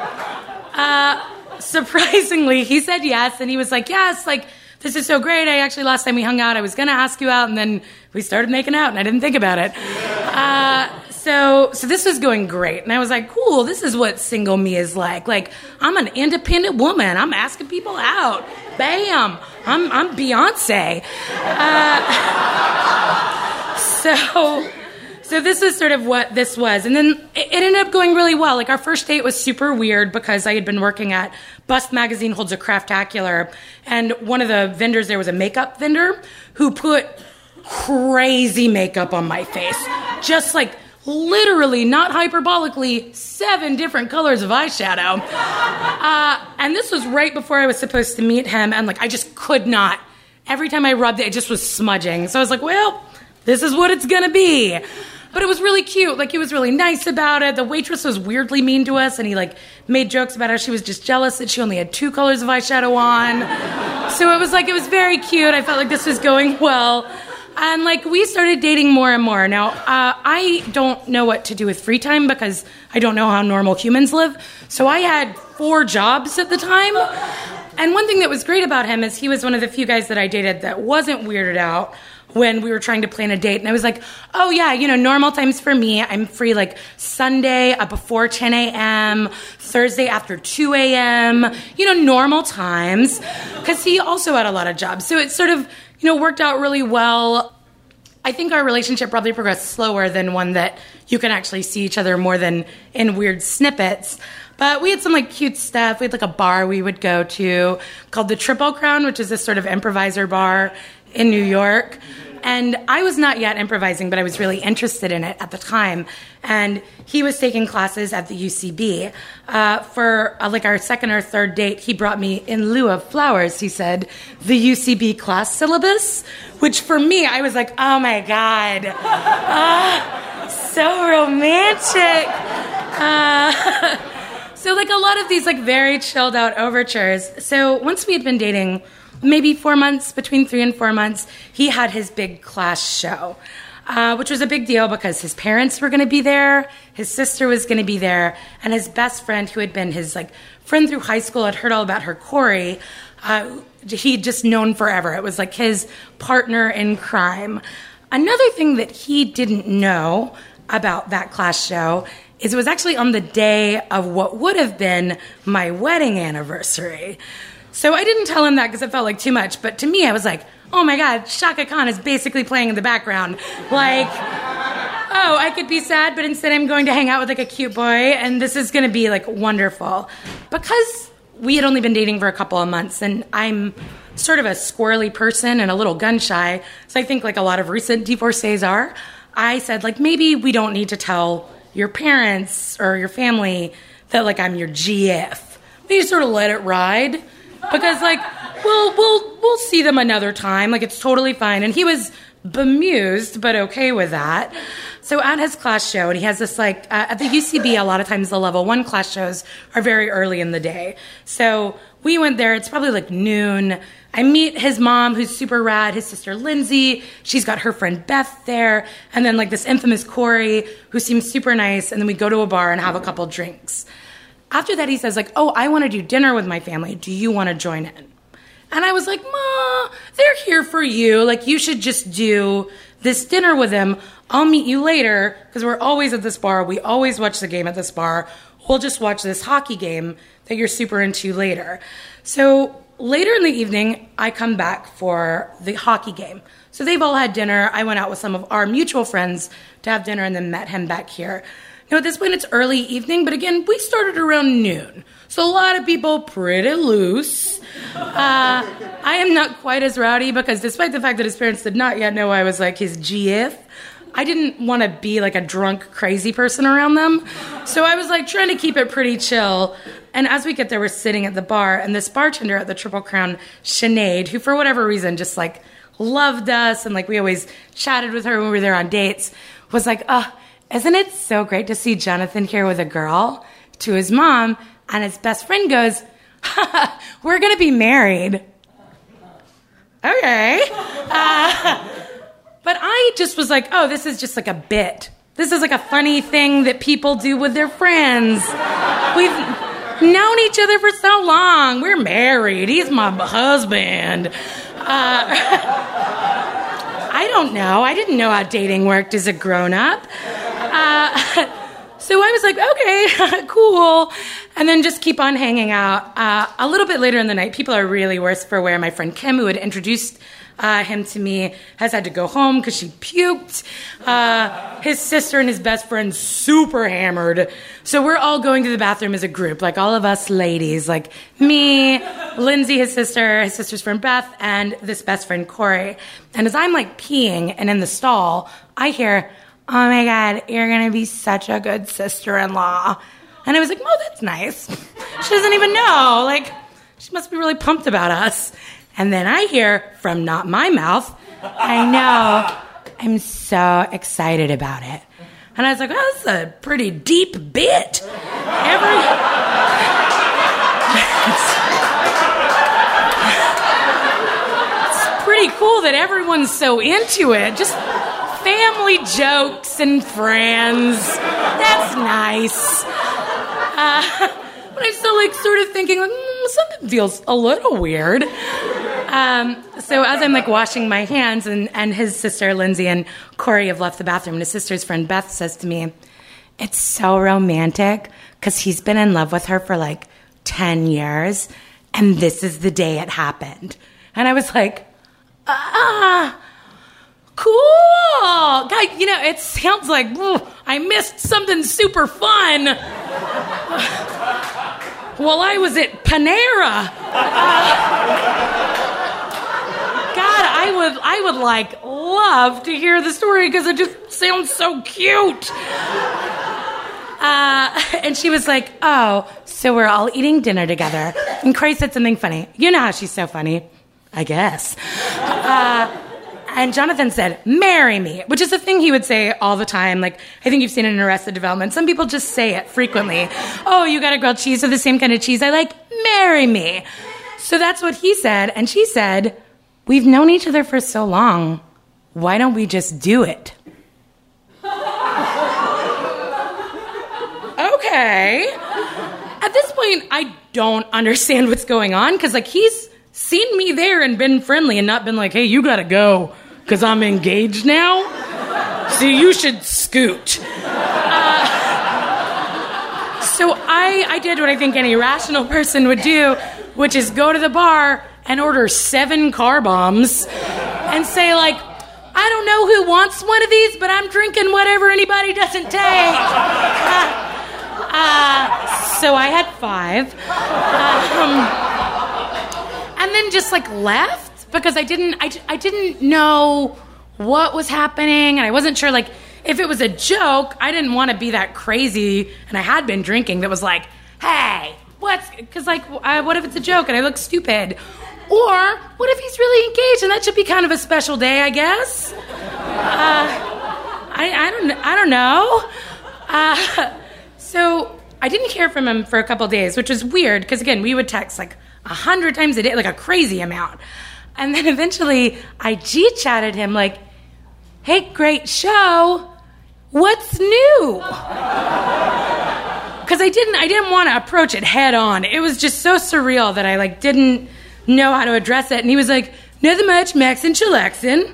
G: uh, surprisingly, he said yes, and he was like, yes, like, this is so great. I actually, last time we hung out, I was going to ask you out, and then we started making out, and I didn't think about it. Uh, so, so this was going great, and I was like, cool, this is what single me is like. Like, I'm an independent woman. I'm asking people out. Bam! I'm I'm Beyonce. Uh, so, So this is sort of what this was. And then it, it ended up going really well. Like, our first date was super weird because I had been working at Bust Magazine Holds a Craftacular, and one of the vendors there was a makeup vendor who put crazy makeup on my face. Just like literally, not hyperbolically, seven different colors of eyeshadow. Uh, and this was right before I was supposed to meet him, and like I just could not. Every time I rubbed it, it just was smudging. So I was like, well, this is what it's gonna be. But it was really cute. Like, he was really nice about it. The waitress was weirdly mean to us, and he, like, made jokes about how she was just jealous that she only had two colors of eyeshadow on. So it was, like, it was very cute. I felt like this was going well. And, like, we started dating more and more. Now, uh, I don't know what to do with free time because I don't know how normal humans live. So I had four jobs at the time. And one thing that was great about him is he was one of the few guys that I dated that wasn't weirded out when we were trying to plan a date. And I was like, oh yeah, you know, normal times for me, I'm free like Sunday uh, before ten a.m., Thursday after two a.m., you know, normal times. Because he also had a lot of jobs. So it sort of, you know, worked out really well. I think our relationship probably progressed slower than one that you can actually see each other more than in weird snippets. But we had some, like, cute stuff. We had, like, a bar we would go to called the Triple Crown, which is this sort of improviser bar in New York. And I was not yet improvising, but I was really interested in it at the time. And he was taking classes at the U C B. Uh, for, uh, like, our second or third date, he brought me, in lieu of flowers, he said, the U C B class syllabus, which for me, I was like, oh, my God. Ah, so romantic. Uh, so, like, a lot of these, like, very chilled out overtures. So once we had been dating maybe four months, between three and four months, he had his big class show, uh, which was a big deal because his parents were going to be there, his sister was going to be there, and his best friend, who had been his, like, friend through high school, had heard all about her, Corey, uh, he'd just known forever. It was, like, his partner in crime. Another thing that he didn't know about that class show is it was actually on the day of what would have been my wedding anniversary. So I didn't tell him that because it felt like too much. But to me, I was like, oh my God, Shaka Khan is basically playing in the background. Like, oh, I could be sad, but instead I'm going to hang out with like a cute boy, and this is going to be like wonderful. Because we had only been dating for a couple of months, and I'm sort of a squirrely person and a little gun shy, so I think like a lot of recent divorcees are, I said, like, maybe we don't need to tell your parents or your family that, like, I'm your G F. We just sort of let it ride. Because, like, we'll, we'll, we'll see them another time. Like, it's totally fine. And he was bemused, but okay with that. So at his class show, and he has this, like, uh, at the U C B, a lot of times the level one class shows are very early in the day. So we went there. It's probably, like, noon. I meet his mom, who's super rad, his sister Lindsay. She's got her friend Beth there. And then, like, this infamous Corey, who seems super nice. And then we go to a bar and have a couple drinks. After that, he says, like, oh, I want to do dinner with my family. Do you want to join in? And I was like, Ma, they're here for you. Like, you should just do this dinner with them. I'll meet you later, because we're always at this bar. We always watch the game at this bar. We'll just watch this hockey game that you're super into later. So later in the evening, I come back for the hockey game. So they've all had dinner. I went out with some of our mutual friends to have dinner and then met him back here. Now, at this point, it's early evening, but again, we started around noon. So a lot of people pretty loose. Uh, I am not quite as rowdy because despite the fact that his parents did not yet know I was like his G F, I didn't want to be like a drunk, crazy person around them. So I was like trying to keep it pretty chill. And as we get there, we're sitting at the bar, and this bartender at the Triple Crown, Sinead, who for whatever reason just like loved us, and like we always chatted with her when we were there on dates, was like, oh, isn't it so great to see Jonathan here with a girl? To his mom, and his best friend goes, we're going to be married. Okay. Uh, but I just was like, oh, this is just like a bit. This is like a funny thing that people do with their friends. We've known each other for so long. We're married. He's my husband. Uh, I don't know. I didn't know how dating worked as a grown-up. Uh, so I was like, okay, cool. And then just keep on hanging out. Uh, a little bit later in the night, people are really worse for wear. My friend Kim, who had introduced uh, him to me, has had to go home because she puked. Uh, his sister and his best friend super hammered. So we're all going to the bathroom as a group, like all of us ladies, like me, Lindsay, his sister, his sister's friend Beth, and this best friend Corey. And as I'm like peeing and in the stall, I hear, "Oh my God, you're going to be such a good sister-in-law." And I was like, "Oh, that's nice." She doesn't even know. Like, she must be really pumped about us. And then I hear from not my mouth, "I know. I'm so excited about it." And I was like, "Oh, that's a pretty deep bit." Every... it's pretty cool that everyone's so into it. Just family jokes and friends. That's nice. Uh, but I'm still like sort of thinking, like, mm, something feels a little weird. Um, so as I'm like washing my hands, and, and his sister Lindsay and Corey have left the bathroom, and his sister's friend Beth says to me, "It's so romantic because he's been in love with her for like ten years, and this is the day it happened." And I was like, ah, cool. God, you know, it sounds like ooh, I missed something super fun while I was at Panera. Uh, God, I would, I would like love to hear the story because it just sounds so cute. Uh, and she was like, "Oh, so we're all eating dinner together." And Corey said something funny. You know how she's so funny, I guess. Uh, and Jonathan said, "Marry me," which is a thing he would say all the time. Like, I think you've seen it in Arrested Development. Some people just say it frequently. "Oh, you got a grilled cheese or the same kind of cheese I like? Marry me." So that's what he said. And she said, "We've known each other for so long. Why don't we just do it?" Okay. At this point, I don't understand what's going on because, like, he's seen me there and been friendly and not been like, "Hey, you gotta go because I'm engaged now, so you should scoot." Uh, so I, I did what I think any rational person would do, which is go to the bar and order seven car bombs and say, like, "I don't know who wants one of these, but I'm drinking whatever anybody doesn't take." Uh, uh, so I had five. Um, and then just, like, left because I didn't, I, I didn't know what was happening, and I wasn't sure, like, if it was a joke. I didn't want to be that crazy, and I had been drinking, that was like, "Hey, what's," because, like, uh, what if it's a joke and I look stupid? Or what if he's really engaged and that should be kind of a special day, I guess? Uh, I, I don't I don't know. Uh, so I didn't hear from him for a couple days, which was weird because, again, we would text like a hundred times a day, like a crazy amount. And then eventually I G-chatted him like, "Hey, great show. What's new?" Because I didn't I didn't want to approach it head on. It was just so surreal that I like didn't know how to address it. And he was like, "Nothing much, Max and chillaxin'."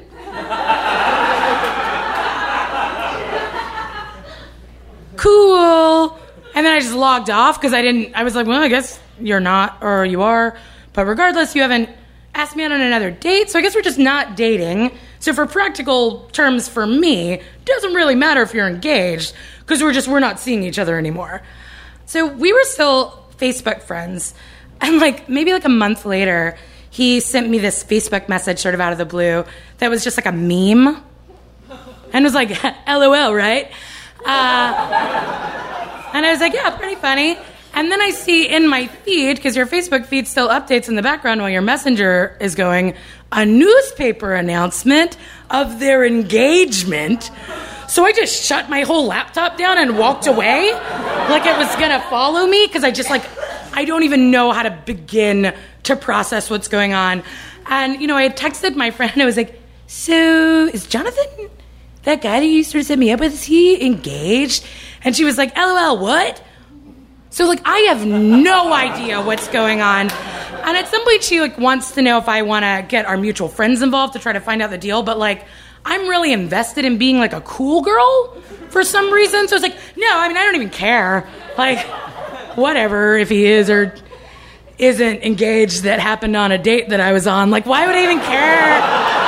G: Cool. And then I just logged off because I didn't, I was like, "Well, I guess you're not, or you are. But regardless, you haven't asked me out on another date, so I guess we're just not dating. So for practical terms for me, it doesn't really matter if you're engaged because we're just, we're not seeing each other anymore." So we were still Facebook friends. And like maybe like a month later, he sent me this Facebook message sort of out of the blue that was just like a meme. And was like, "LOL, right?" Uh, and I was like, "Yeah, pretty funny." And then I see in my feed, because your Facebook feed still updates in the background while your Messenger is going, a newspaper announcement of their engagement. So I just shut my whole laptop down and walked away like it was going to follow me because I just like, I don't even know how to begin to process what's going on. And, you know, I had texted my friend and I was like, "So is Jonathan, that guy that you sort of set me up with, is he engaged?" And she was like, "LOL, what?" So, like, I have no idea what's going on. And at some point, she, like, wants to know if I want to get our mutual friends involved to try to find out the deal. But, like, I'm really invested in being, like, a cool girl for some reason. So it's like, no, I mean, I don't even care. Like, whatever if he is or isn't engaged that happened on a date that I was on. Like, why would I even care?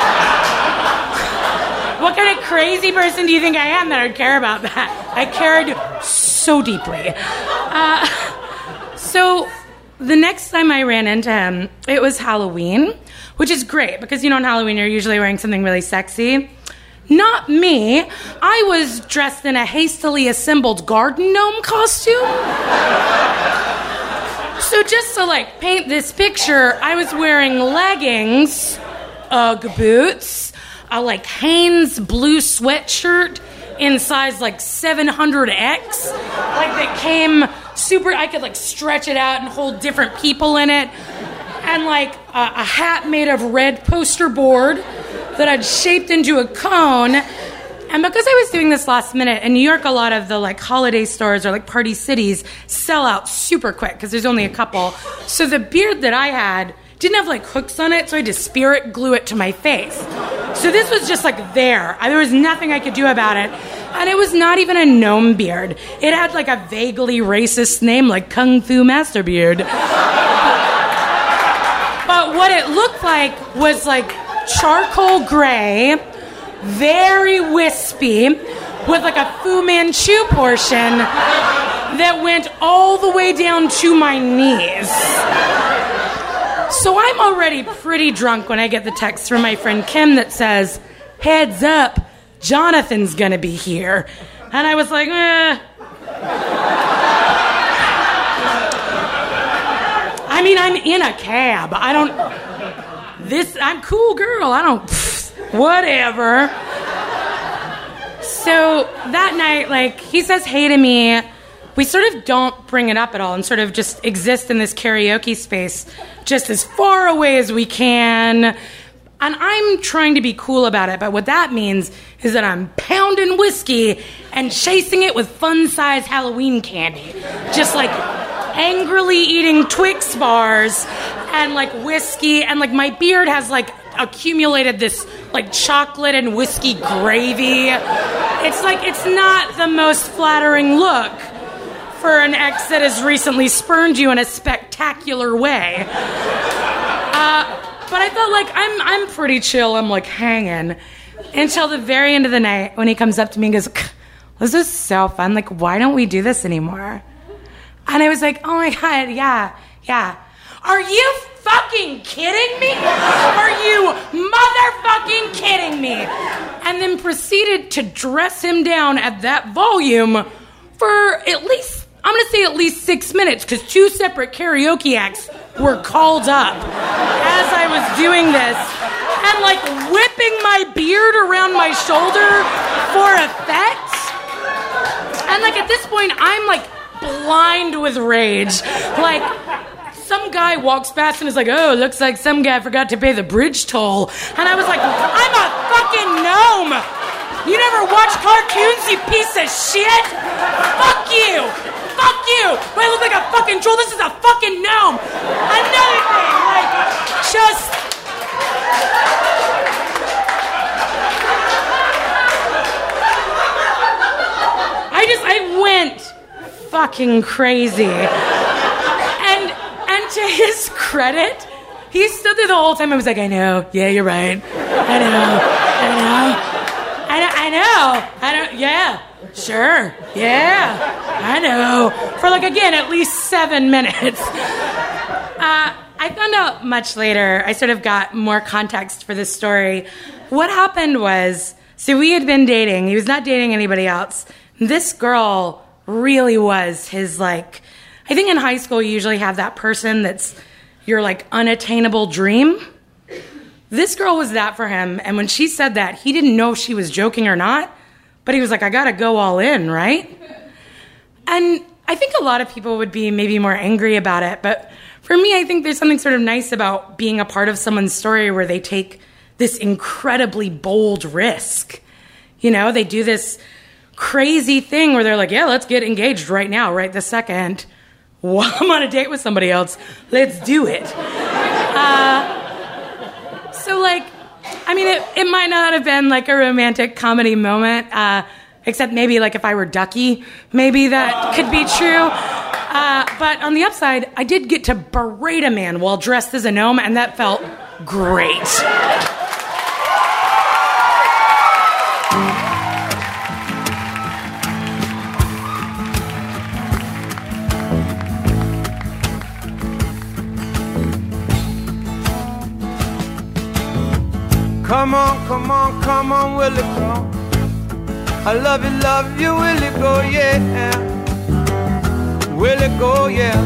G: What kind of crazy person do you think I am that I'd care about that? I cared so deeply. Uh, so the next time I ran into him, it was Halloween, which is great because, you know, on Halloween you're usually wearing something really sexy. Not me. I was dressed in a hastily assembled garden gnome costume. So just to, like, paint this picture, I was wearing leggings, Ugg boots, a, like, Hanes blue sweatshirt in size, like, seven hundred X. Like, that came super, I could, like, stretch it out and hold different people in it. And, like, a, a hat made of red poster board that I'd shaped into a cone. And because I was doing this last minute, in New York, a lot of the, like, holiday stores or, like, party cities sell out super quick because there's only a couple. So the beard that I had didn't have, like, hooks on it, so I had to spirit glue it to my face. So this was just, like, there. I, there was nothing I could do about it. And it was not even a gnome beard. It had, like, a vaguely racist name, like Kung Fu Master Beard. But what it looked like was, like, charcoal gray, very wispy, with like a Fu Manchu portion that went all the way down to my knees. So I'm already pretty drunk when I get the text from my friend Kim that says, "Heads up, Jonathan's gonna be here." And I was like, eh. I mean, I'm in a cab. I don't... This, I'm cool girl. I don't, pff, whatever. So that night, like, he says hey to me. We sort of don't bring it up at all and sort of just exist in this karaoke space just as far away as we can. And I'm trying to be cool about it, but what that means is that I'm pounding whiskey and chasing it with fun-size Halloween candy. Just like angrily eating Twix bars and like whiskey, and like my beard has like accumulated this like chocolate and whiskey gravy. It's like, it's not the most flattering look for an ex that has recently spurned you in a spectacular way. Uh, but I felt like I'm I'm pretty chill. I'm like hanging until the very end of the night when he comes up to me and goes, "This is so fun. Like, why don't we do this anymore?" And I was like, "Oh my God, yeah, yeah. Are you fucking kidding me? Are you motherfucking kidding me?" And then proceeded to dress him down at that volume for at least, I'm going to say at least six minutes, because two separate karaoke acts were called up as I was doing this. And like whipping my beard around my shoulder for effect. And like at this point, I'm like blind with rage. Like, some guy walks past and is like, "Oh, looks like some guy forgot to pay the bridge toll." And I was like, I'm a fucking gnome. You never watch cartoons, you piece of shit? Fuck you. Fuck you. Do I look like a fucking troll? This is a fucking gnome. Another thing, like, just... I just, I went fucking crazy. And, and to his credit, he stood there the whole time. I was like, "I know. Yeah, you're right. I know. I know. I know. I know. I don't, yeah. Sure. Yeah. I know." For like, again, at least seven minutes. Uh, I found out much later, I sort of got more context for this story. What happened was, so we had been dating. He was not dating anybody else. This girl really was his, like, I think in high school you usually have that person that's your, like, unattainable dream. This girl was that for him, and when she said that, he didn't know if she was joking or not, but he was like, "I gotta go all in, right?" And I think a lot of people would be maybe more angry about it, but for me, I think there's something sort of nice about being a part of someone's story where they take this incredibly bold risk. You know, they do this crazy thing where they're like, "Yeah, let's get engaged right now, right this second. Well, I'm on a date with somebody else. Let's do it." Uh, so, like, I mean, it, it might not have been like a romantic comedy moment, uh, except maybe like if I were Ducky, maybe that could be true. Uh, but on the upside, I did get to berate a man while dressed as a gnome, and that felt great.
H: Come on, come on, come on, Willie, go. I love you, love you, Willie, go, yeah. Willie, go, yeah.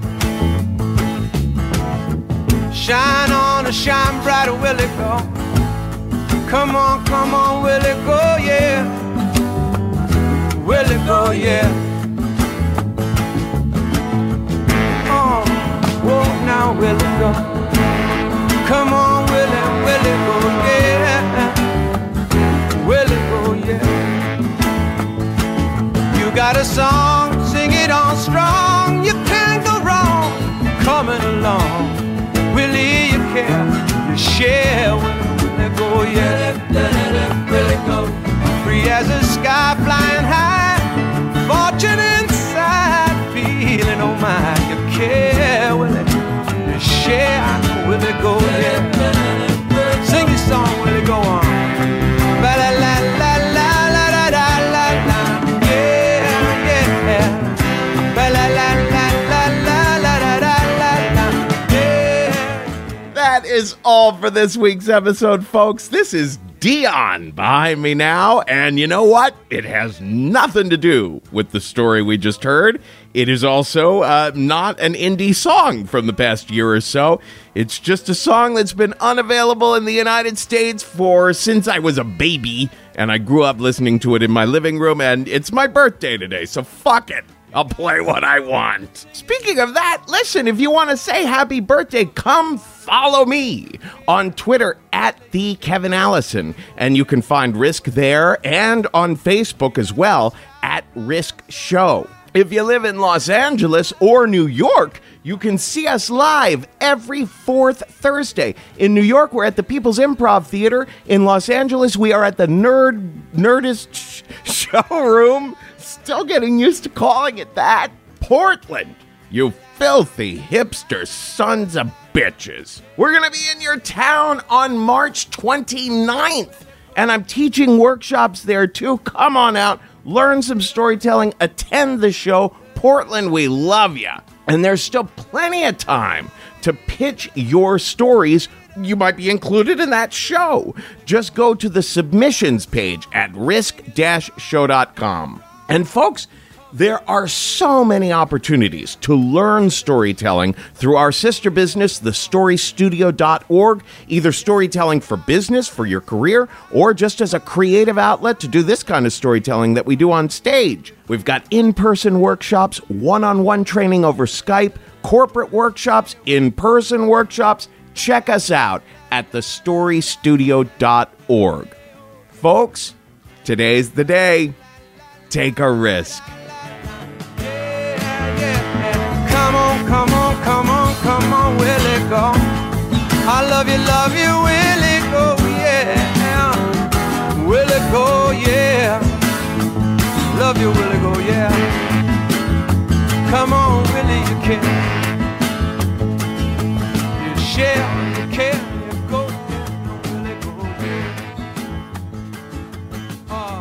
H: Shine on and shine brighter, Willie, go. Come on, come on, Willie, go, yeah. Willie, go, yeah. Oh, whoa, now, Willie, go. Come on, Willie, Willie, go, yeah. Willie, go, yeah. You got a song, sing it on strong. You can't go wrong coming along. Willie, you care, you share. Willie, go, yeah. Willie, go. Free as a sky, flying high. Fortune inside, feeling, oh my, you care, Willie. You share, Willie, go, yeah. Sing your song, Willie, go on. Ba la la la la la la la la la. Yeah, yeah. Ba la la la la la la la la la. Yeah.
B: That is all for this week's episode, folks. This is Dion behind me now, and you know what? It has nothing to do with the story we just heard. It is also uh, not an indie song from the past year or so. It's just a song that's been unavailable in the United States for since I was a baby, and I grew up listening to it in my living room, and it's my birthday today, so fuck it. I'll play what I want. Speaking of that, listen, if you want to say happy birthday, come follow me on Twitter at the Kevin Allison. And you can find Risk there and on Facebook as well at Risk Show. If you live in Los Angeles or New York, you can see us live every fourth Thursday. In New York, we're at the People's Improv Theater. In Los Angeles, we are at the Nerd Nerdist sh- Showroom. Still getting used to calling it that. Portland, you filthy hipster sons of bitches. We're going to be in your town on March twenty-ninth, and I'm teaching workshops there too. Come on out, learn some storytelling, attend the show. Portland, we love ya. And there's still plenty of time to pitch your stories. You might be included in that show. Just go to the submissions page at risk dash show dot com. And folks, there are so many opportunities to learn storytelling through our sister business, the story studio dot org, either storytelling for business, for your career, or just as a creative outlet to do this kind of storytelling that we do on stage. We've got in-person workshops, one-on-one training over Skype, corporate workshops, in-person workshops. Check us out at the story studio dot org. Folks, today's the day. Take a risk.
H: Come on, come on, come on, come on, Willie, go. I love you, love you, Willie, go, yeah. Willie, go, yeah. Love you, Willie, go, yeah. Come on, Willie, you can. You share, you care, you go, yeah. Willie, go, yeah. Oh.